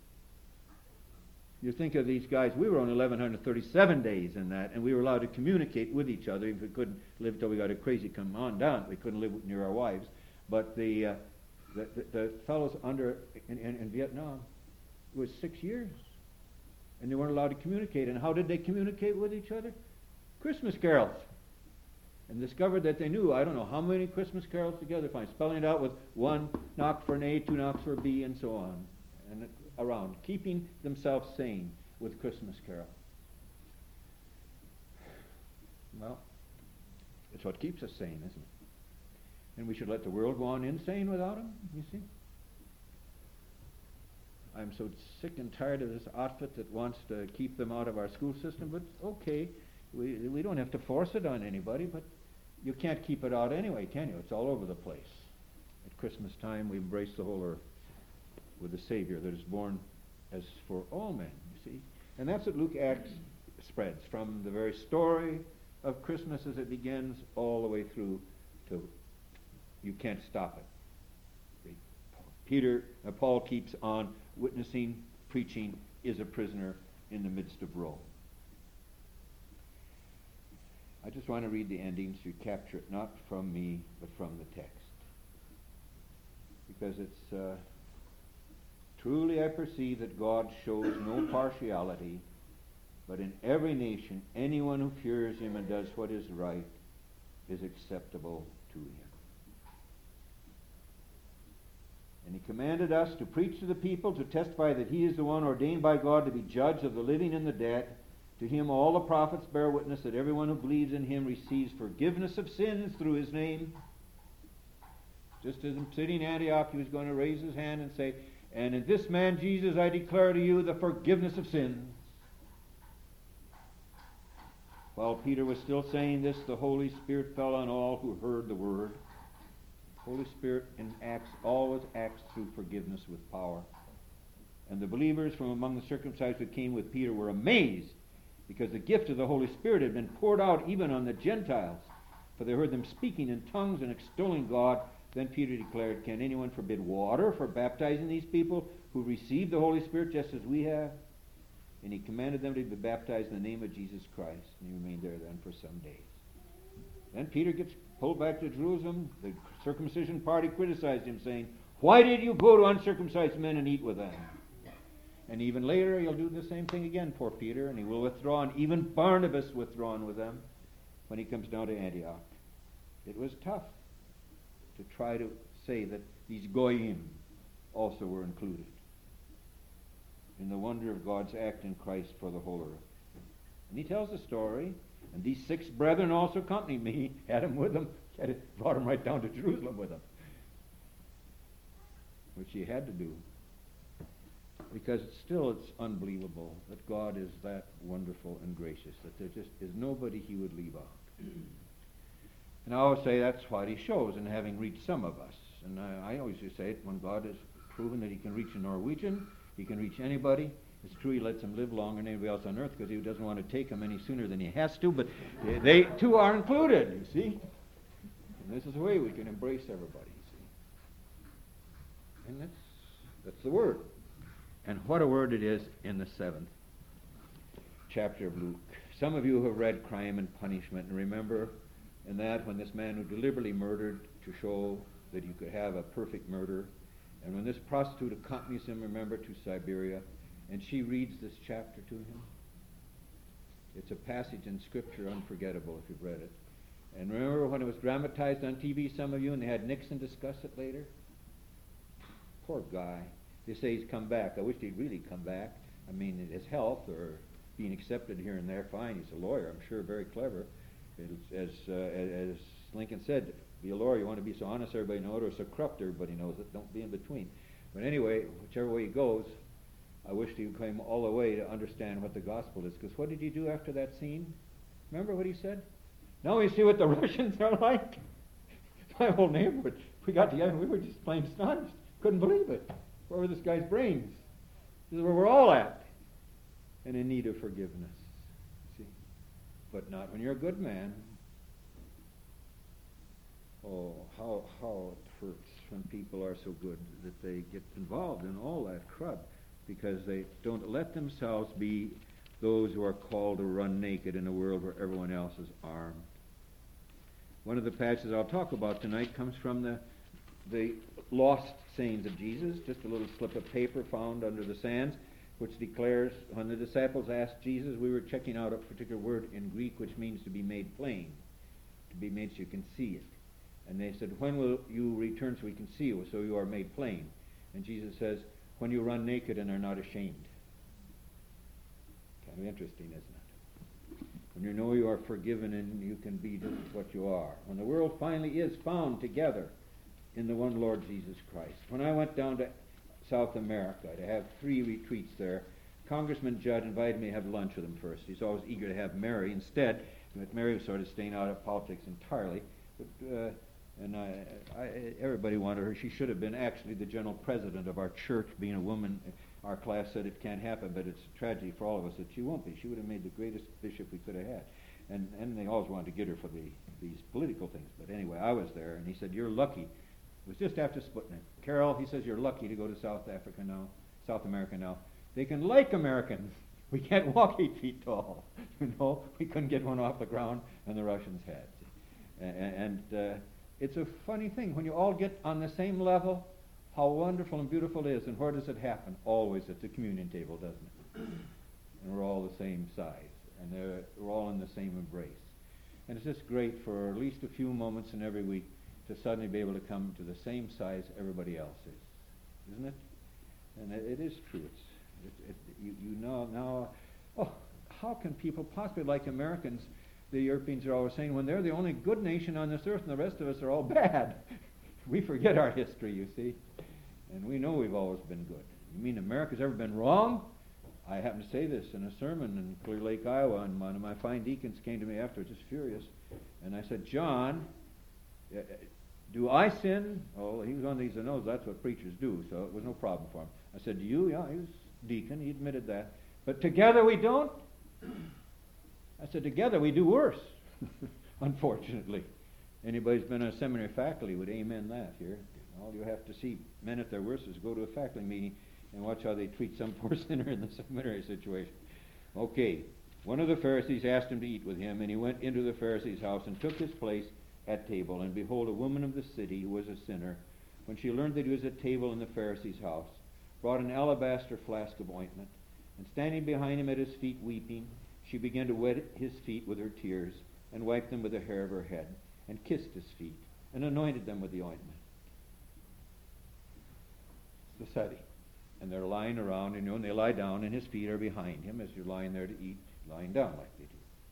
You think of these guys, we were on eleven thirty-seven days in that, and we were allowed to communicate with each other. If we couldn't live till we got a crazy come on down, we couldn't live near our wives. But the uh, the, the, the fellows under in, in, in Vietnam, it was six years, and they weren't allowed to communicate. And how did they communicate with each other? Christmas carols. And discovered that they knew, I don't know how many Christmas carols together, fine, spelling it out with one knock for an A, two knocks for a B, and so on. And around, keeping themselves sane with Christmas carol. Well, it's what keeps us sane, isn't it? And we should let the world go on insane without them, you see? I'm so sick and tired of this outfit that wants to keep them out of our school system, but okay, we, we don't have to force it on anybody, but you can't keep it out anyway, can you? It's all over the place. At Christmas time, we embrace the whole earth with the Savior that is born as for all men, you see. And that's what Luke Acts spreads, from the very story of Christmas as it begins all the way through to you can't stop it. Peter, uh, Paul keeps on witnessing, preaching, is a prisoner in the midst of Rome. I just want to read the endings to capture it, not from me, but from the text. Because it's... Uh, Truly I perceive that God shows no partiality, but in every nation anyone who fears him and does what is right is acceptable to him. And he commanded us to preach to the people, to testify that he is the one ordained by God to be judge of the living and the dead. To him all the prophets bear witness that everyone who believes in him receives forgiveness of sins through his name. Just as in sitting in Antioch, he was going to raise his hand and say, and in this man Jesus I declare to you the forgiveness of sins. While Peter was still saying this, the Holy Spirit fell on all who heard the word. The Holy Spirit in Acts always acts through forgiveness with power. And the believers from among the circumcised who came with Peter were amazed, because the gift of the Holy Spirit had been poured out even on the Gentiles. For they heard them speaking in tongues and extolling God. Then Peter declared, can anyone forbid water for baptizing these people who received the Holy Spirit just as we have? And he commanded them to be baptized in the name of Jesus Christ. And he remained there then for some days. Then Peter gets pulled back to Jerusalem. The circumcision party criticized him, saying, why did you go to uncircumcised men and eat with them? And even later he'll do the same thing again, poor Peter, and he will withdraw, and even Barnabas withdrawn with them when he comes down to Antioch. It was tough to try to say that these goyim also were included in the wonder of God's act in Christ for the whole earth. And he tells the story, and these six brethren also accompanied me, had him with them, had it, brought him right down to Jerusalem with him, which he had to do, because it's still it's unbelievable that God is that wonderful and gracious, that there just is nobody he would leave out. And I always say that's what he shows in having reached some of us. And I, I always just say it, when God has proven that he can reach a Norwegian, he can reach anybody. It's true he lets them live longer than anybody else on earth because he doesn't want to take them any sooner than he has to, but they too are included, you see. And this is the way we can embrace everybody, you see. And that's, that's the word. And what a word it is in the seventh chapter of Luke. Some of you have read Crime and Punishment, and remember in that when this man who deliberately murdered to show that you could have a perfect murder, and when this prostitute accompanies him, remember, to Siberia, and she reads this chapter to him. It's a passage in Scripture unforgettable if you've read it. And remember when it was dramatized on T V, some of you, and they had Nixon discuss it later? Poor guy. They say he's come back. I wish he'd really come back. I mean, his health or being accepted here and there, fine. He's a lawyer, I'm sure, very clever. As, uh, as Lincoln said, be a lawyer, you want to be so honest everybody knows it, or so corrupt everybody knows it, don't be in between. But anyway, whichever way he goes, I wish he came all the way to understand what the gospel is. Because what did he do after that scene? Remember what he said? Now we see what the Russians are like. My whole neighborhood, we got together and we were just plain astonished. Couldn't believe it. Where were this guy's brains? This is where we're all at. And in need of forgiveness. See? But not when you're a good man. Oh, how how it hurts when people are so good that they get involved in all that crud because they don't let themselves be those who are called to run naked in a world where everyone else is armed. One of the passages I'll talk about tonight comes from the the lost sayings of Jesus, just a little slip of paper found under the sands, which declares, when the disciples asked Jesus, we were checking out a particular word in Greek which means to be made plain, to be made so you can see it. And they said, when will you return so we can see you, so you are made plain? And Jesus says, when you run naked and are not ashamed. Kind of interesting, isn't it? When you know you are forgiven and you can be just what you are. When the world finally is found together in the one Lord Jesus Christ. When I went down to South America to have three retreats there, Congressman Judd invited me to have lunch with him first. He's always eager to have Mary instead, but Mary was sort of staying out of politics entirely. But, uh, and I, I, everybody wanted her. She should have been actually the general president of our church, being a woman. Our class said it can't happen, but it's a tragedy for all of us that she won't be. She would have made the greatest bishop we could have had. And and they always wanted to get her for the these political things. But anyway, I was there, and he said, you're lucky. It was just after Sputnik. Carol, he says, you're lucky to go to South Africa now, South America now. They can like Americans. We can't walk eight feet tall. You know, we couldn't get one off the ground, and the Russians had. And, and uh, it's a funny thing. When you all get on the same level, how wonderful and beautiful it is. And where does it happen? Always at the communion table, doesn't it? And we're all the same size. And we're all in the same embrace. And it's just great for at least a few moments in every week to suddenly be able to come to the same size everybody else is. Isn't it? And it, it is true. It's, it, it, you, you know now, oh, how can people possibly like Americans, the Europeans are always saying, when they're the only good nation on this earth and the rest of us are all bad? We forget our history, you see. And we know we've always been good. You mean America's ever been wrong? I happened to say this in a sermon in Clear Lake, Iowa, and one of my fine deacons came to me afterwards, just furious. And I said, John, uh, do I sin? Oh, he was one of these that knows that's what preachers do, so it was no problem for him. I said, do you? Yeah, he was deacon. He admitted that. But together we don't? I said, together we do worse, unfortunately. Anybody who's been on a seminary faculty would amen that here. All you have to see men at their worst is go to a faculty meeting and watch how they treat some poor sinner in the seminary situation. Okay, one of the Pharisees asked him to eat with him, and he went into the Pharisee's house and took his place at table. And behold, a woman of the city who was a sinner, when she learned that he was at table in the Pharisee's house, brought an alabaster flask of ointment, and standing behind him at his feet weeping, she began to wet his feet with her tears, and wiped them with the hair of her head, and kissed his feet, and anointed them with the ointment. It's the setting. And they're lying around, and you know, and they lie down, and his feet are behind him as you're lying there to eat, lying down like they do.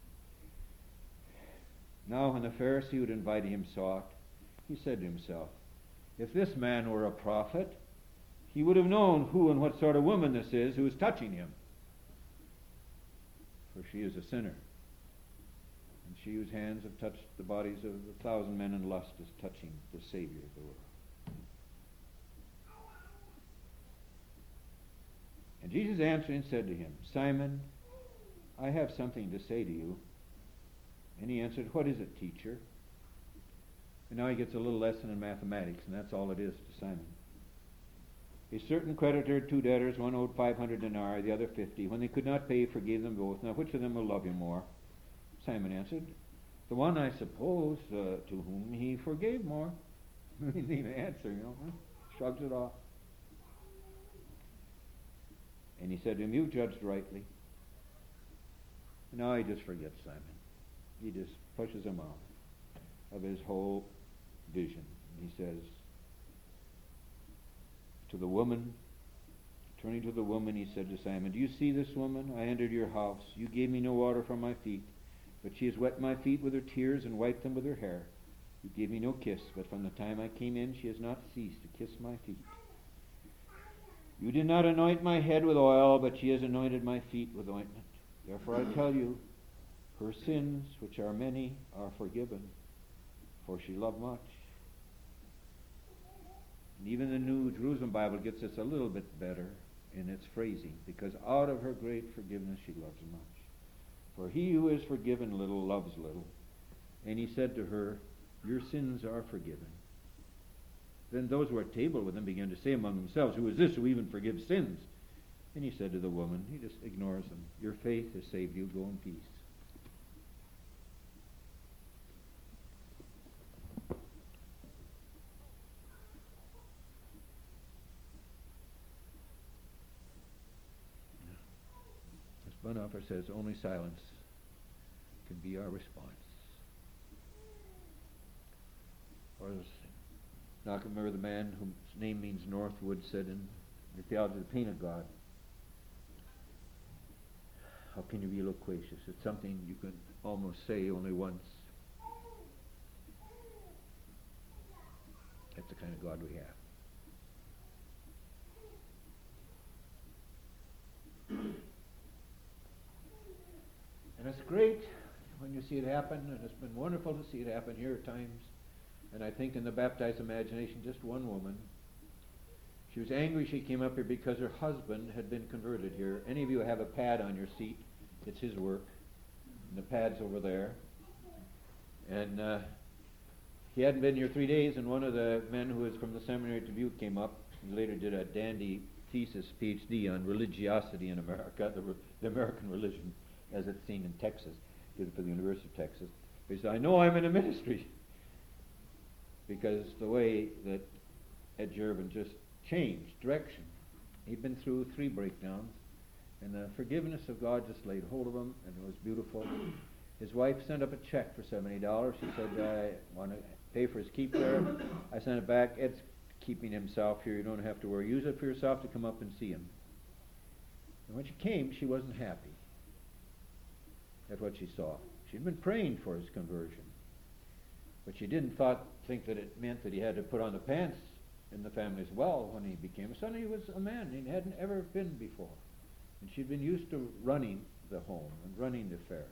Now when the Pharisee who had invited him saw it, he said to himself, if this man were a prophet, he would have known who and what sort of woman this is who is touching him. For she is a sinner. And she whose hands have touched the bodies of a thousand men in lust is touching the Savior of the world. And Jesus answered and said to him, Simon, I have something to say to you. And he answered, what is it, teacher? And now he gets a little lesson in mathematics, and that's all it is to Simon. A certain creditor had two debtors, one owed five hundred denarii, the other fifty. When they could not pay, he forgave them both. Now which of them will love him more? Simon answered, the one, I suppose, uh, to whom he forgave more. He didn't even answer, you know, shrugs it off. And he said to him, you judged rightly. Now he just forgets Simon. He just pushes him out of his whole vision. He says, to the woman, Turning to the woman, he said to Simon, "Do you see this woman? I entered your house. You gave me no water for my feet, but she has wet my feet with her tears and wiped them with her hair. You gave me no kiss, but from the time I came in she has not ceased to kiss my feet. You did not anoint my head with oil, but she has anointed my feet with ointment. Therefore I tell you, her sins, which are many, are forgiven, for she loved much." And even the New Jerusalem Bible gets us a little bit better in its phrasing, because out of her great forgiveness she loves much. For he who is forgiven little loves little. And he said to her, "Your sins are forgiven." Then those who were at table with him began to say among themselves, "Who is this who even forgives sins?" And he said to the woman, he just ignores them, "Your faith has saved you. Go in peace." As Bonhoeffer says, only silence can be our response. Or as Malcolm Murray, the man whose name means Northwood, said in the Theology of the Pain of God, how can you be loquacious? It's something you can almost say only once. That's the kind of God we have. And it's great when you see it happen, and it's been wonderful to see it happen here at times. And I think in the baptized imagination, just one woman. She was angry she came up here because her husband had been converted here. Any of you have a pad on your seat? It's his work. And the pad's over there. And uh, he hadn't been here three days, and one of the men who was from the seminary at Dubuque came up and later did a dandy thesis, P H D, on religiosity in America, the, the American religion, as it's seen in Texas. Did it for the University of Texas. He said, "I know I'm in a ministry." Because the way that Ed Gervin just changed direction. He'd been through three breakdowns, and the forgiveness of God just laid hold of him, and it was beautiful. His wife sent up a check for seventy dollars. She said, "I want to pay for his keep there." I sent it back. "Ed's keeping himself here. You don't have to worry. Use it for yourself to come up and see him." And when she came, she wasn't happy at what she saw. She'd been praying for his conversion. But she didn't thought, think that it meant that he had to put on the pants in the family as well when he became a son. He was a man. He hadn't ever been before. And she'd been used to running the home and running the affairs.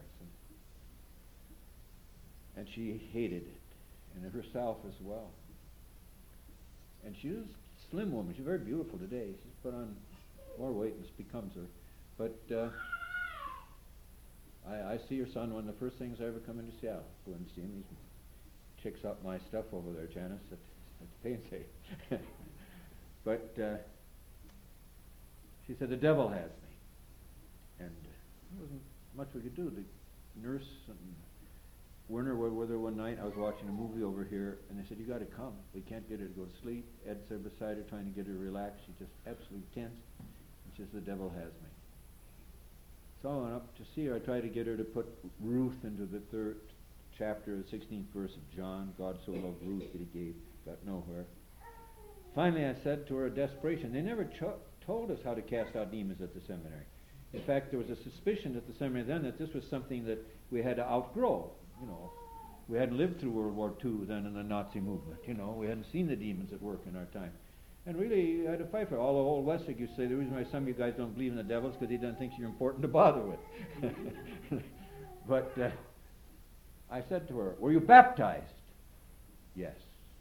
And, and she hated it, and herself as well. And she was a slim woman. She's very beautiful today. She's put on more weight than becomes her. But uh, I, I see her son one of the first things I ever come into Seattle. Go in and see him. He's chicks up my stuff over there, Janice, at, at the pain safe. But uh, she said, "The devil has me." And uh, there wasn't much we could do. The nurse and Werner were with her one night. I was watching a movie over here, and they said, "You got to come. We can't get her to go to sleep." Ed sat beside her trying to get her relaxed. She's just absolutely tense. And she says, "The devil has me." So I went up to see her. I tried to get her to put Ruth into the third chapter, the sixteenth verse of John. God so loved Ruth that he gave. Got nowhere. Finally, I said to her, desperation, they never cho- told us how to cast out demons at the seminary. In fact, there was a suspicion at the seminary then that this was something that we had to outgrow. You know, we hadn't lived through World War Two then in the Nazi movement. You know, we hadn't seen the demons at work in our time. And really, you had to fight for it. Although old Weswick used to say the reason why some of you guys don't believe in the devil is because he doesn't think you're important to bother with. But uh, I said to her, "Were you baptized?" "Yes."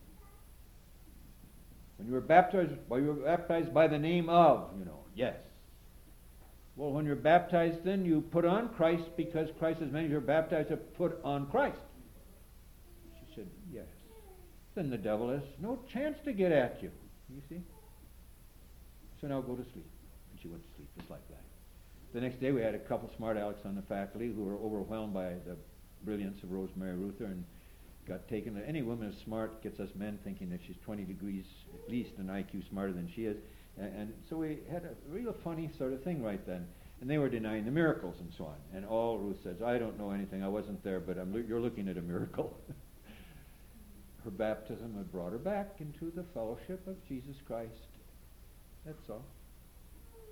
"When you were baptized, well, you were baptized by the name of, you know." "Yes." "Well, when you're baptized, then you put on Christ because Christ, as many as you're baptized, have put on Christ." She said, "Yes." "Then the devil has no chance to get at you. You see? So now go to sleep." And she went to sleep just like that. The next day we had a couple smart alecks on the faculty who were overwhelmed by the brilliance of Rosemary Ruther and got taken. Any woman is smart gets us men thinking that she's twenty degrees at least an I Q smarter than she is. And, and so we had a real funny sort of thing right then. And they were denying the miracles and so on. And all Ruth says, "I don't know anything. I wasn't there, but I'm lo- you're looking at a miracle." Her baptism had brought her back into the fellowship of Jesus Christ. That's all.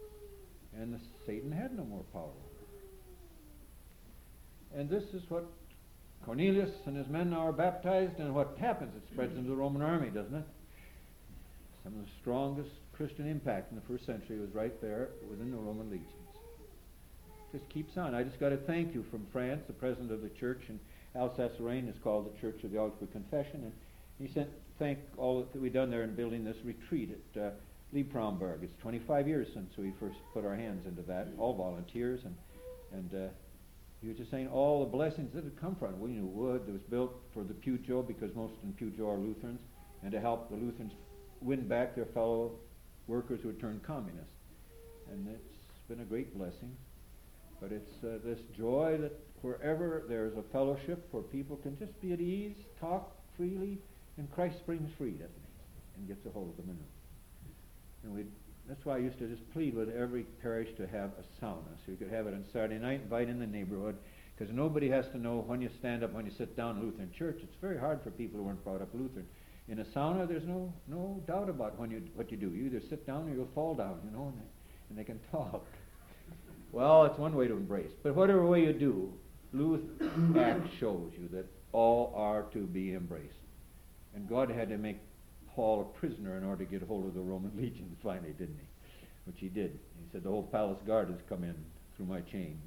and the, Satan had no more power over her. And this is what Cornelius and his men now are baptized, and what happens, it spreads into the Roman army, doesn't it? Some of the strongest Christian impact in the first century was right there within the Roman legions. Just keeps on. I just got to thank you from France. The president of the church in Alsace-Lorraine is called the Church of the Augsburg Confession, and he sent thank all that we've done there in building this retreat at uh, Liebfraumberg. It's twenty-five years since we first put our hands into that, all volunteers, and and uh, he was just saying all the blessings that had come from it. We knew wood that was built for the Pujo, because most in Pujo are Lutherans, and to help the Lutherans win back their fellow workers who had turned communists. And it's been a great blessing. But it's uh, this joy that wherever there's a fellowship where people can just be at ease, talk freely, and Christ brings free, doesn't he? And gets a hold of them anew. And we that's why I used to just plead with every parish to have a sauna, so you could have it on Saturday night, invite in the neighborhood, because nobody has to know when you stand up, when you sit down in Lutheran church. It's very hard for people who weren't brought up Lutheran. In a sauna, there's no no doubt about when you what you do. You either sit down or you'll fall down, you know, and they, and they can talk. Well, it's one way to embrace. But whatever way you do, Lutheran Act shows you that all are to be embraced. And God had to make Paul a prisoner in order to get hold of the Roman legions finally, didn't he? Which he did. He said, the whole palace guard has come in through my chains.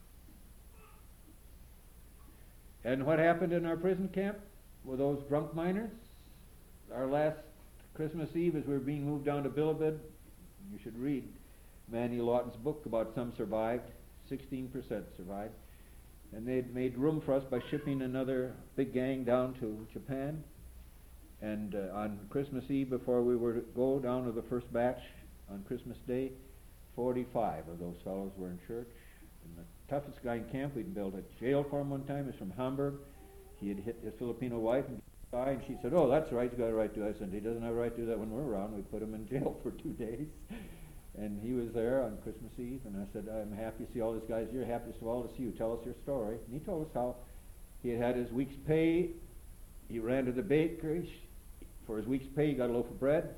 And what happened in our prison camp with those drunk miners? Our last Christmas Eve, as we were being moved down to Bilibid, you should read Manny Lawton's book about some survived. sixteen percent survived. And they'd made room for us by shipping another big gang down to Japan. And uh, on Christmas Eve, before we were to go down to the first batch on Christmas Day, forty-five of those fellows were in church. And the toughest guy in camp, we'd built a jail for him one time, is from Hamburg. He had hit his Filipino wife and died, and she said, oh, that's right, he's got a right to do that. I said, he doesn't have a right to do that when we're around. We put him in jail for two days. And he was there on Christmas Eve, and I said, I'm happy to see all these guys. You're happiest of all to see you. Tell us your story. And he told us how he had had his week's pay. He ran to the bakery. For his week's pay, he got a loaf of bread.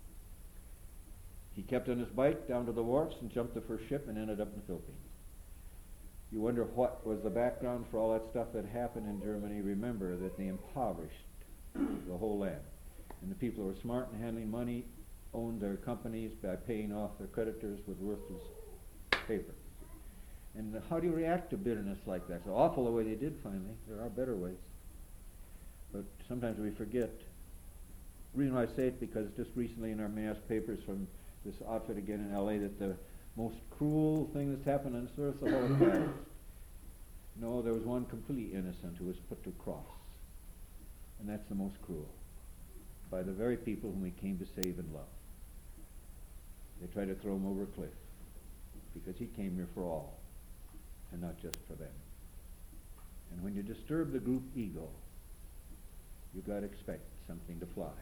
He kept on his bike down to the wharfs and jumped the first ship and ended up in the Philippines. You wonder what was the background for all that stuff that happened in Germany. Remember that they impoverished the whole land. And the people who were smart in handling money owned their companies by paying off their creditors with worthless paper. And how do you react to bitterness like that? It's awful the way they did finally. There are better ways. But sometimes we forget. The reason why I say it, because just recently in our mass papers from this outfit again in L A that the most cruel thing that's happened on this earth, the Holocaust. No, there was one completely innocent who was put to cross. And that's the most cruel. By the very people whom we came to save and love. They tried to throw him over a cliff because he came here for all and not just for them. And when you disturb the group ego, you've got to expect something to fly.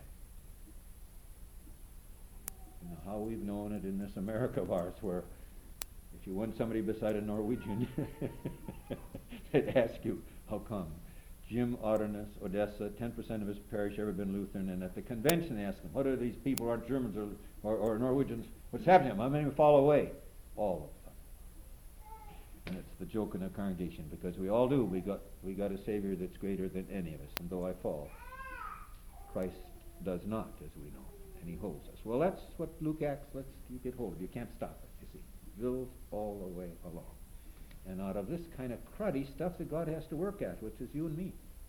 You know how we've known it in this America of ours, where if you want somebody beside a Norwegian, they'd ask you, how come? Jim Otternes, Odessa, ten percent of his parish ever been Lutheran, and at the convention they asked him, what are these people, aren't Germans or, or, or Norwegians? What's happening to them? How many fall away? All of them. And it's the joke in the congregation, because we all do. We got we got a Savior that's greater than any of us, and though I fall, Christ does not, as we know, and he holds us. Well, that's what Luke acts, let's you get hold of. You can't stop it, you see. Builds all the way along. And out of this kind of cruddy stuff that God has to work at, which is you and me,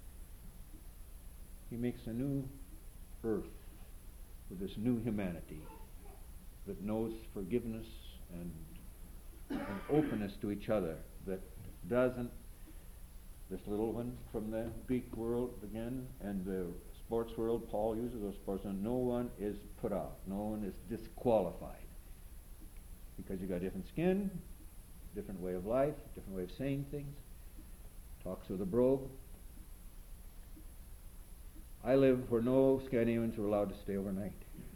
he makes a new earth with this new humanity that knows forgiveness and, and openness to each other, that doesn't, this little one from the Greek world again, and the sports world, Paul uses those sports, and no one is put out, no one is disqualified, because you got different skin, different way of life, different way of saying things, talks with a brogue. I live where no Scandinavians were allowed to stay overnight.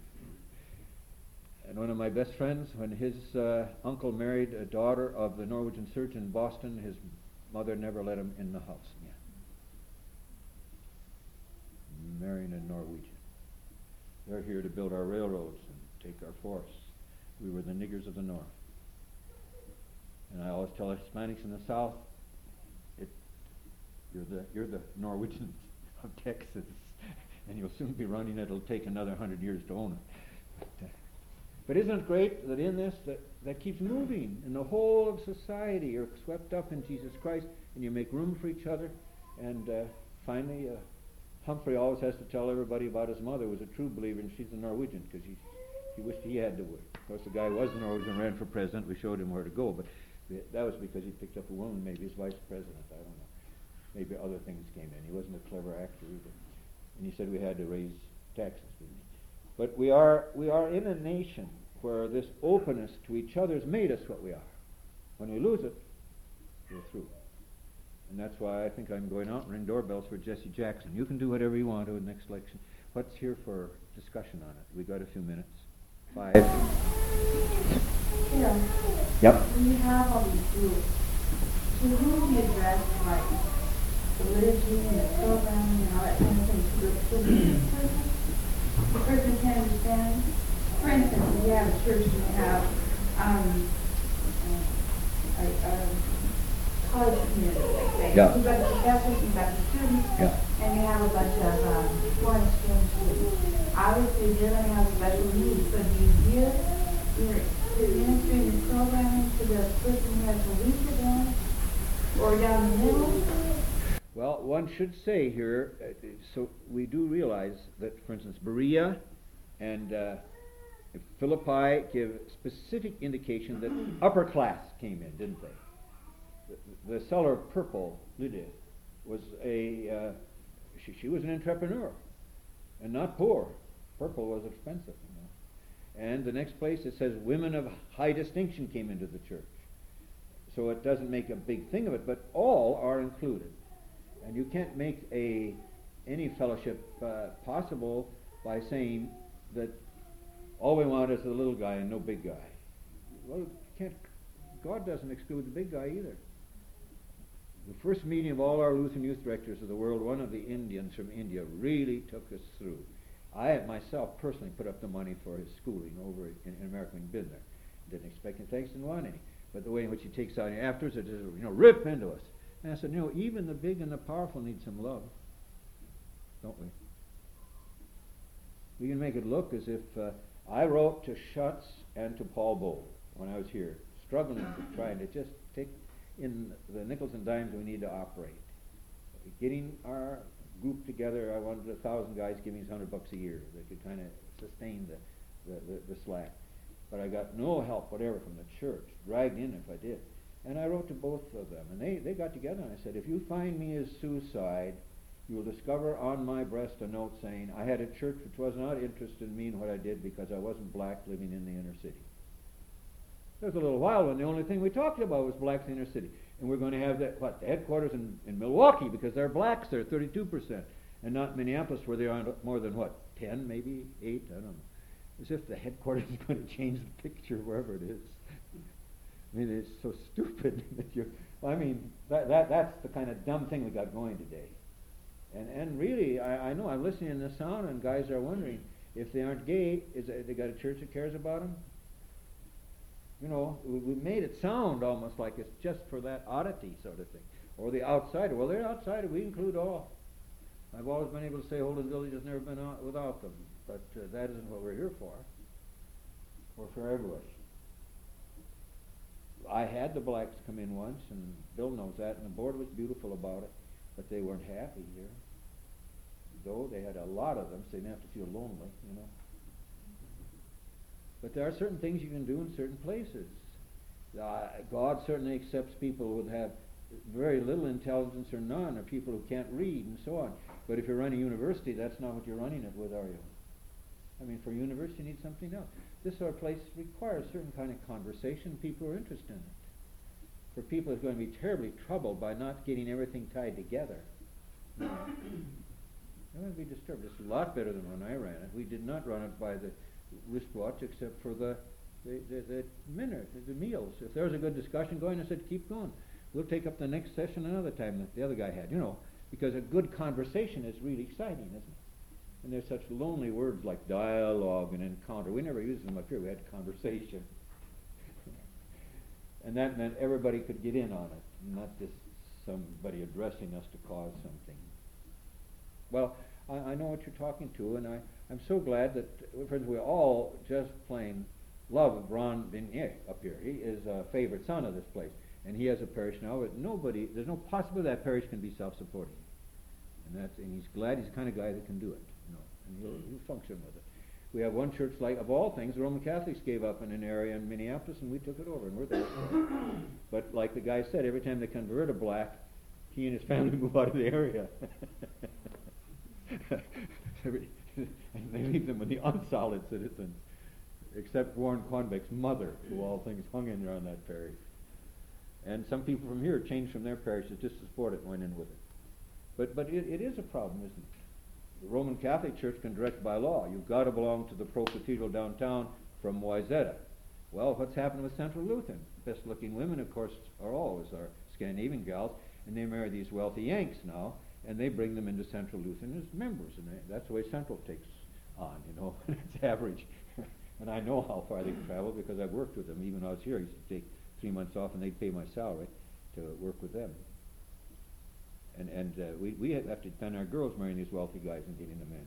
And one of my best friends, when his uh, uncle married a daughter of the Norwegian surgeon in Boston, his mother never let him in the house again. Marrying a Norwegian. They're here to build our railroads and take our forests. We were the niggers of the north. And I always tell Hispanics in the South, it, you're the you're the Norwegians of Texas, and you'll soon be running it. It'll take another hundred years to own it. But, uh, but isn't it great that in this, that, that keeps moving, and the whole of society, you're swept up in Jesus Christ, and you make room for each other. And uh, finally, uh, Humphrey always has to tell everybody about his mother, who was a true believer, and she's a Norwegian, because he, he wished he had to work. Of course, the guy was a Norwegian, ran for president. We showed him where to go, but th- that was because he picked up a woman, maybe as vice president. I don't know. Maybe other things came in. He wasn't a clever actor either. And he said we had to raise taxes, didn't he? But we are we are in a nation where this openness to each other has made us what we are. When we lose it, we're through. And that's why I think I'm going out and ring doorbells for Jesse Jackson. You can do whatever you want to in the next election. What's here for discussion on it? We got a few minutes. Five. Yeah. Yep. We have all these rules. To whom we address, like the liturgy and the programming and all that kind of thing, to the, to the person, the person can understand. For instance, if we have a church and we have um, a, a college community, like say, Yeah. you've got the professors, you've got the students, Yeah. and you have a bunch of um, foreign exchange students. Obviously, they're going to have special needs. So do you gear your administering your programming to the person who has the weaker one, or down the middle? Well, one should say here, uh, so we do realize that, for instance, Berea and uh, Philippi give specific indication that upper class came in, didn't they? The, the seller of purple, Lydia, was a uh, she, she was an entrepreneur, and not poor. Purple was expensive, you know. And the next place it says women of high distinction came into the church. So it doesn't make a big thing of it, but all are included. And you can't make a any fellowship uh, possible by saying that all we want is the little guy and no big guy. Well, you can't. God doesn't exclude the big guy either. The first meeting of all our Lutheran youth directors of the world, one of the Indians from India really took us through. I myself personally put up the money for his schooling over in, in America when he'd been there. Didn't expect any thanks, didn't want any. But the way in which he takes out afterwards, it just, you know, rip into us. And I said, you know, even the big and the powerful need some love, don't we? We can make it look as if uh, I wrote to Schutz and to Paul Bowl when I was here, struggling to trying to just take in the nickels and dimes we need to operate. Getting our group together, I wanted a thousand guys giving us a hundred bucks a year that could kind of sustain the, the, the, the slack. But I got no help whatever from the church, dragged in if I did. And I wrote to both of them, and they, they got together and I said, if you find me as suicide, you will discover on my breast a note saying, I had a church which was not interested in me and what I did because I wasn't black living in the inner city. There was a little while when the only thing we talked about was blacks in the inner city. And we're going to have that, what, the headquarters in, in Milwaukee because they're blacks there, thirty-two percent. And not Minneapolis where they are more than, what, ten, maybe eight, I don't know. As if the headquarters is going to change the picture wherever it is. I mean, it's so stupid that you. I mean, that, that that's the kind of dumb thing we got going today. And and really, I, I know I'm listening in the sound, and guys are wondering if they aren't gay, is it, they got a church that cares about them? You know, we, we made it sound almost like it's just for that oddity sort of thing, or the outsider. Well, they're outsider. We include all. I've always been able to say Holden Village has never been out without them, but uh, that isn't what we're here for. We're for everybody. I had the blacks come in once, and Bill knows that, and the board was beautiful about it, but they weren't happy here. Though they had a lot of them, so they didn't have to feel lonely, you know. But there are certain things you can do in certain places. Uh, God certainly accepts people who have very little intelligence or none, or people who can't read and so on. But if you're running a university, that's not what you're running it with, are you? I mean, for a university, you need something else. This sort of place requires a certain kind of conversation. People are interested in it. For people who are going to be terribly troubled by not getting everything tied together, you know, they're going to be disturbed. It's a lot better than when I ran it. We did not run it by the wristwatch except for the the, the, the minute, the meals. If there was a good discussion going, I said, keep going. We'll take up the next session another time that the other guy had, you know, because a good conversation is really exciting, isn't it? And there's such lonely words like dialogue and encounter. We never used them up here. We had conversation. And that meant everybody could get in on it, not just somebody addressing us to cause something. Well, I, I know what you're talking to, and I, I'm so glad that, friends, we all just plain love Ron Binier up here. He is a favorite son of this place, and he has a parish now, but nobody, there's no possibility that parish can be self-supporting. And that's, and he's glad he's the kind of guy that can do it, you know, and he'll, he'll function with it. We have one church, like, of all things, the Roman Catholics gave up in an area in Minneapolis, and we took it over, and we're there. But like the guy said, every time they convert a black, he and his family move out of the area. And they leave them with the unsolid citizens, except Warren Quanbeck's mother, who all things hung in there on that parish. And some people from here changed from their parishes just to support it and went in with it. But but it, it is a problem, isn't it? The Roman Catholic Church can direct by law. You've got to belong to the pro-cathedral downtown from Wayzata. Well, what's happened with Central Lutheran? Best-looking women, of course, are always our Scandinavian gals, and they marry these wealthy Yanks now, and they bring them into Central Lutheran as members, and they, that's the way Central takes on, you know. It's average. And I know how far they can travel because I've worked with them. Even when I was here, I used to take three months off, and they'd pay my salary to work with them. And and uh, we we have to defend our girls marrying these wealthy guys and getting them in.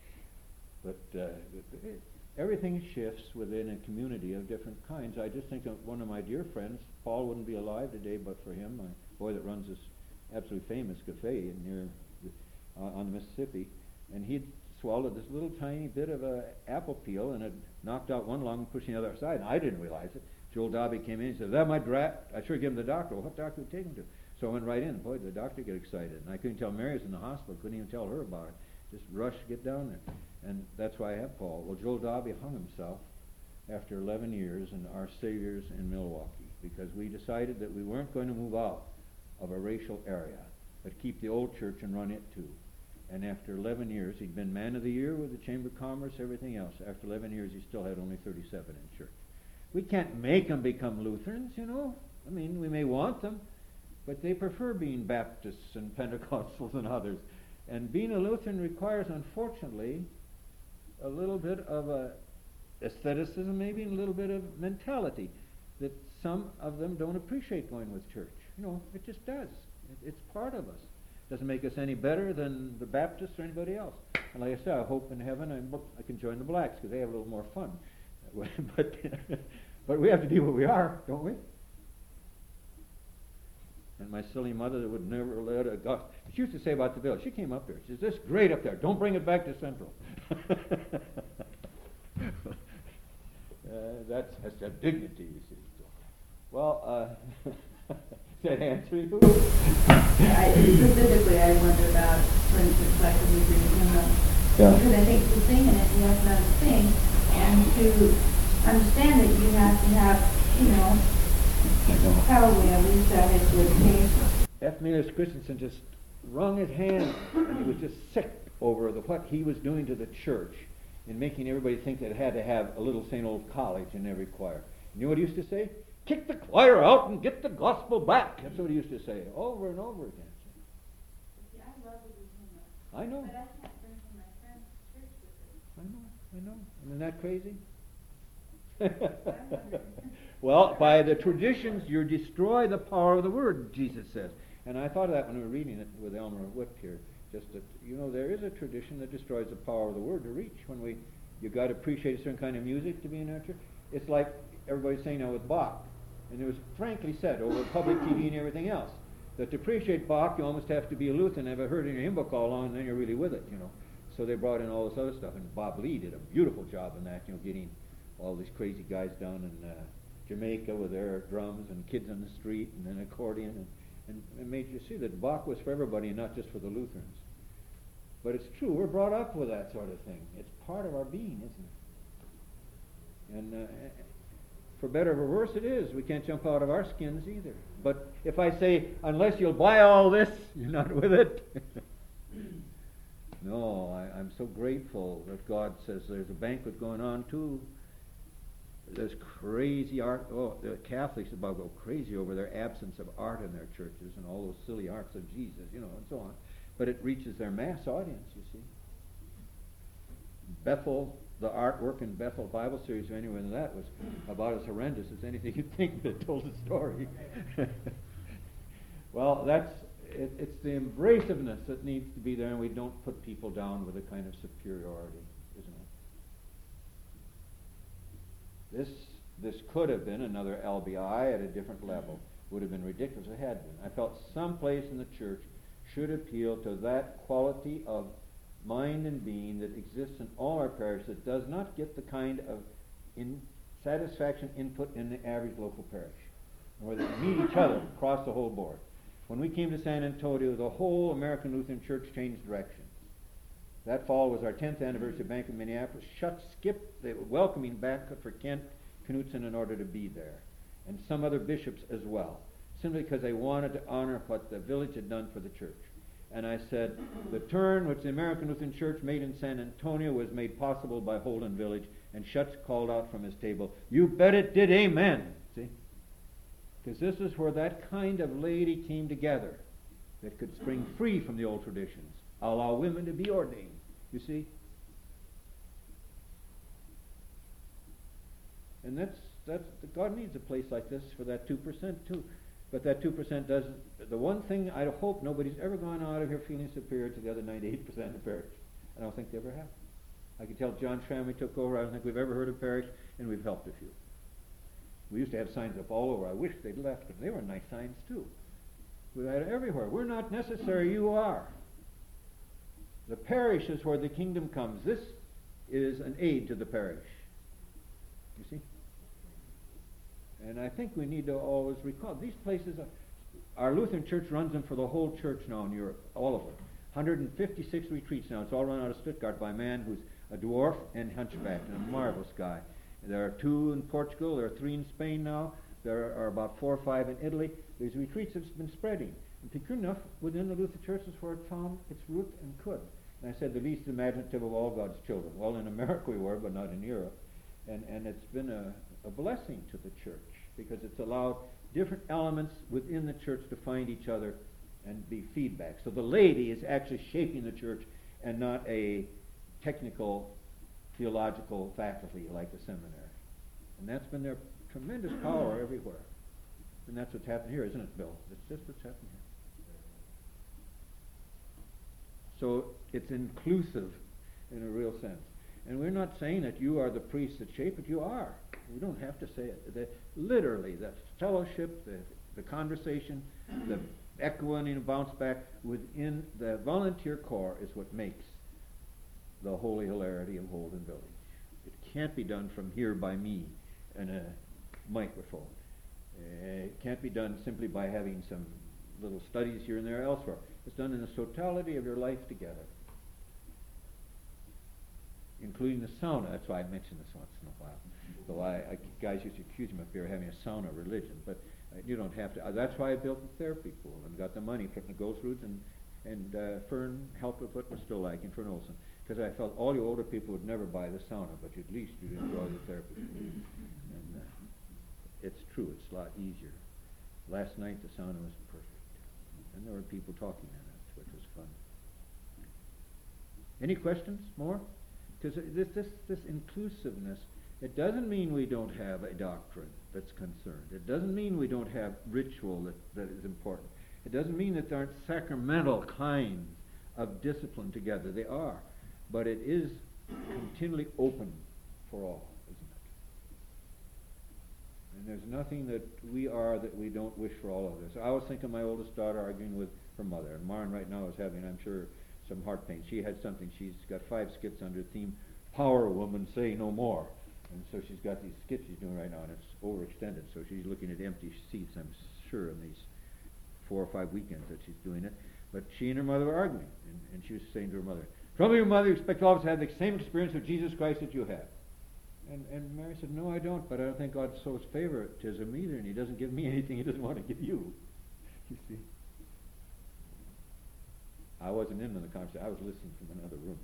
But uh, everything shifts within a community of different kinds. I just think of one of my dear friends. Paul wouldn't be alive today but for him, my boy that runs this absolutely famous cafe near uh, on the Mississippi. And he'd swallowed this little tiny bit of a apple peel and had knocked out one lung, pushing the other side. And I didn't realize it. Joel Dobby came in and said, "That my drat." I should give him the doctor. Well, what doctor would take him to? So I went right in. Boy, the doctor get excited. And I couldn't tell Mary was in the hospital. Couldn't even tell her about it. Just rush, get down there. And that's why I have Paul. Well, Joel Dobby hung himself after eleven years in Our Saviors in Milwaukee because we decided that we weren't going to move out of a racial area, but keep the old church and run it too. And after eleven years, he'd been Man of the Year with the Chamber of Commerce, everything else. After eleven years, he still had only thirty-seven in church. We can't make them become Lutherans, you know. I mean, we may want them, but they prefer being Baptists and Pentecostals and others. And being a Lutheran requires, unfortunately, a little bit of a aestheticism, maybe, and a little bit of mentality that some of them don't appreciate going with church. You know, it just does. It, it's part of us. Doesn't make us any better than the Baptists or anybody else. And like I said, I hope in heaven I'm, I can join the blacks because they have a little more fun. but but we have to be what we are, don't we? And my silly mother that would never let a gospel. She used to say about the village. She came up there. She says, "This is great up there. Don't bring it back to Central." uh, that's, that's a dignity, you see. So, well, uh, does that answer you? I, specifically, I wonder about, for instance, like the Lutheran hymnal. Yeah. Because I think to sing in it, you have to know how to sing, and to understand it, you have to have, you know, probably at least that is good taste. F. Miles Christensen just wrung his hands, and he was just sick over the, what he was doing to the church in making everybody think that it had to have a little Saint Olaf College in every choir. You know what he used to say? "Kick the choir out and get the gospel back." That's what he used to say over and over again. See, I love the hymnal. I know. But I can't bring from my friends to church with it. I know. I know. Isn't that crazy? Well, by the traditions you destroy the power of the Word, Jesus says. And I thought of that when we were reading it with Elmer Whip here. Just that, you know, there is a tradition that destroys the power of the Word to reach. When we, you got to appreciate a certain kind of music to be in our church. It's like everybody's saying now with Bach. And it was frankly said over public T V and everything else that to appreciate Bach, you almost have to be a Lutheran, have heard in your hymn book all along, and then you're really with it, you know. So they brought in all this other stuff, and Bob Lee did a beautiful job in that, you know, getting all these crazy guys down in uh, Jamaica with their drums and kids on the street and an accordion, and, and, and made you see that Bach was for everybody and not just for the Lutherans. But it's true, we're brought up with that sort of thing. It's part of our being, isn't it? And uh, for better or for worse it is. We can't jump out of our skins either. But if I say, unless you'll buy all this, you're not with it. No, I, I'm so grateful that God says there's a banquet going on too. There's crazy art. Oh, the Catholics about go crazy over their absence of art in their churches and all those silly arts of Jesus, you know, and so on. But it reaches their mass audience, you see. Bethel the artwork in Bethel Bible Series, or anywhere in that, was about as horrendous as anything you'd think that told a story. Well, that's it, it's the embraciveness that needs to be there, and we don't put people down with a kind of superiority, isn't it? This this could have been another L B I at a different level. Would have been ridiculous if it had been. I felt some place in the church should appeal to that quality of mind and being that exists in all our parishes that does not get the kind of in satisfaction input in the average local parish, where they meet each other across the whole board. When we came to San Antonio, the whole American Lutheran Church changed direction. That fall was our tenth anniversary of Bank of Minneapolis. Shut, skipped the welcoming back for Kent Knutson in order to be there, and some other bishops as well, simply because they wanted to honor what the village had done for the church. And I said, the turn which the American Lutheran Church made in San Antonio was made possible by Holden Village, and Schutz called out from his table, "You bet it did, amen." See? Because this is where that kind of laity came together that could spring free from the old traditions, allow women to be ordained. You see? And that's, that's, God needs a place like this for that two percent too. But that two percent doesn't, the one thing I hope nobody's ever gone out of here feeling superior to the other ninety-eight percent of the parish. I don't think they ever have. I can tell John Schramm took over, I don't think we've ever heard of parish, and we've helped a few. We used to have signs up all over. I wish they'd left, but they were nice signs too. We had it everywhere. We're not necessary, you are. The parish is where the kingdom comes. This is an aid to the parish. You see? And I think we need to always recall, these places, are, our Lutheran Church runs them for the whole church now in Europe, all of them. one hundred fifty-six retreats now. It's all run out of Stuttgart by a man who's a dwarf and hunchback, and a marvelous guy. There are two in Portugal, there are three in Spain now, there are about four or five in Italy. These retreats have been spreading. And peculiar enough, within the Lutheran Church is where it found its root and could. And I said the least imaginative of all God's children. Well, in America we were, but not in Europe. And, and it's been a, a blessing to the church, because it's allowed different elements within the church to find each other and be feedback. So the laity is actually shaping the church and not a technical theological faculty like the seminary. And that's been their tremendous power everywhere. And that's what's happened here, isn't it, Bill? It's just what's happened here. So it's inclusive in a real sense. And we're not saying that you are the priests that shape it. You are. We don't have to say it. The, literally, the fellowship, the, the conversation, the echoing and bounce back within the volunteer corps is what makes the holy hilarity of Holden Village. It can't be done from here by me and a microphone. Uh, it can't be done simply by having some little studies here and there elsewhere. It's done in the totality of your life together, including the sauna. That's why I mention this once in a while. So I, I guys used to accuse me up here of having a sauna religion, but uh, you don't have to. Uh, that's why I built the therapy pool and got the money from the Ghostroots, and and uh, Fern helped with what was still liking, Fern Olson, because I felt all you older people would never buy the sauna, but at least you'd enjoy the therapy pool. And uh, it's true, it's a lot easier. Last night the sauna was perfect, and there were people talking in it, which was fun. Any questions more? Because this, this, this inclusiveness, it doesn't mean we don't have a doctrine that's concerned. It doesn't mean we don't have ritual that, that is important. It doesn't mean that there aren't sacramental kinds of discipline together. They are. But it is continually open for all, isn't it? And there's nothing that we are that we don't wish for all others. I always think of my oldest daughter arguing with her mother. And Maren right now is having, I'm sure, some heart pain. She had something. She's got five skits under the theme, Power Woman, Say No More. And so she's got these skits she's doing right now, and it's overextended. So she's looking at empty seats, I'm sure, in these four or five weekends that she's doing it. But she and her mother were arguing, and, and she was saying to her mother, "Trouble your mother, you expect all of us to have the same experience with Jesus Christ that you have." And, and Mary said, "No, I don't, but I don't think God shows favoritism either, and he doesn't give me anything he doesn't want to give you." You see? I wasn't in on the conversation. I was listening from another room.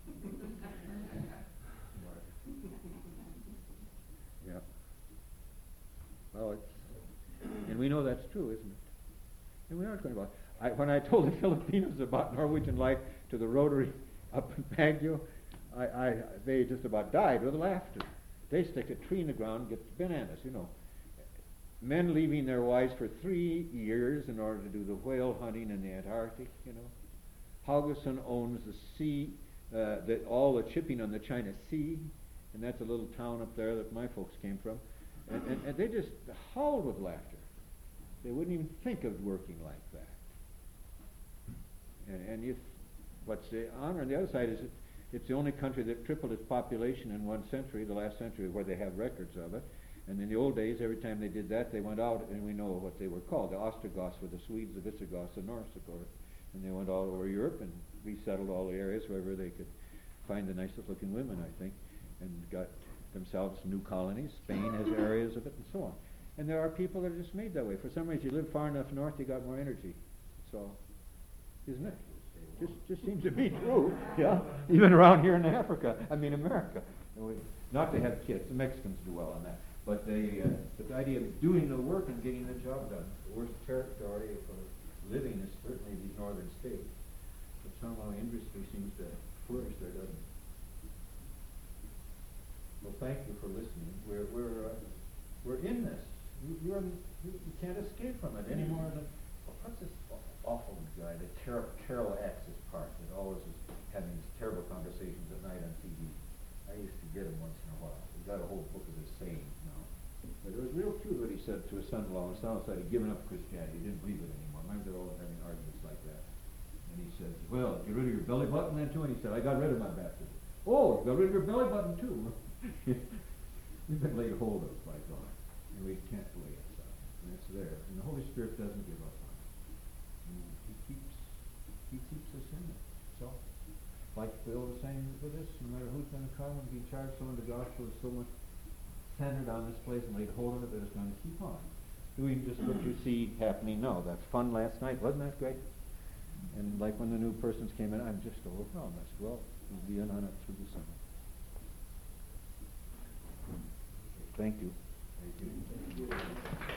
Yeah. Well, it's, and we know that's true, isn't it? And we aren't going about. I, when I told the Filipinos about Norwegian life to the Rotary up in Baguio, I, I, they just about died with laughter. They stick a tree in the ground and get bananas, you know. Men leaving their wives for three years in order to do the whale hunting in the Antarctic, you know. Haugesund owns the sea, uh, the, all the shipping on the China Sea, and that's a little town up there that my folks came from. And, and, and they just howled with laughter. They wouldn't even think of working like that. And, and if, what's the honor on the other side is it, it's the only country that tripled its population in one century, the last century, where they have records of it. And in the old days, every time they did that, they went out, and we know what they were called. The Ostrogoths were the Swedes, the Visigoths, the Norse, of course. And they went all over Europe and resettled all the areas wherever they could find the nicest looking women, I think, and got themselves new colonies. Spain has areas of it, and so on. And there are people that are just made that way. For some reason, you live far enough north, you got more energy. So, isn't it? Just just seems to be true. Yeah, even around here in Africa, I mean America. And we, not to have kids. The Mexicans do well on that. But they, uh, but the idea of doing the work and getting the job done. The worst territory for living is certainly these northern states. But somehow industry seems to flourish there, doesn't it? Well, thank you for listening. We're we're uh, we're in this. You, you're in, you, you can't escape from it any more than what's this awful guy, the Car- Carol Axis part that always is having these terrible conversations at night on T V. I used to get him once in a while. He got a whole book of his sayings now. But it was real true what he said to his son-in-law. His son-in-law said he'd given up Christianity. He didn't believe it anymore. Remember, they're all having arguments like that. And he says, well, get rid of your belly button then too? And he said, I got rid of my baptism. Oh, you got rid of your belly button too? We've been laid hold of by God. And we can't lay it aside. And it's there. And the Holy Spirit doesn't give up on it. And he keeps he keeps us in it. So, like Bill was saying with this, no matter who's going to come and be charged, so the gospel is so much centered on this place and laid hold of it that it's going to keep on doing just what you see happening now. That's fun last night. Wasn't that great? And like when the new persons came in, I'm just overwhelmed. I said, well, we'll be in on it through the summer. Thank you. Thank you.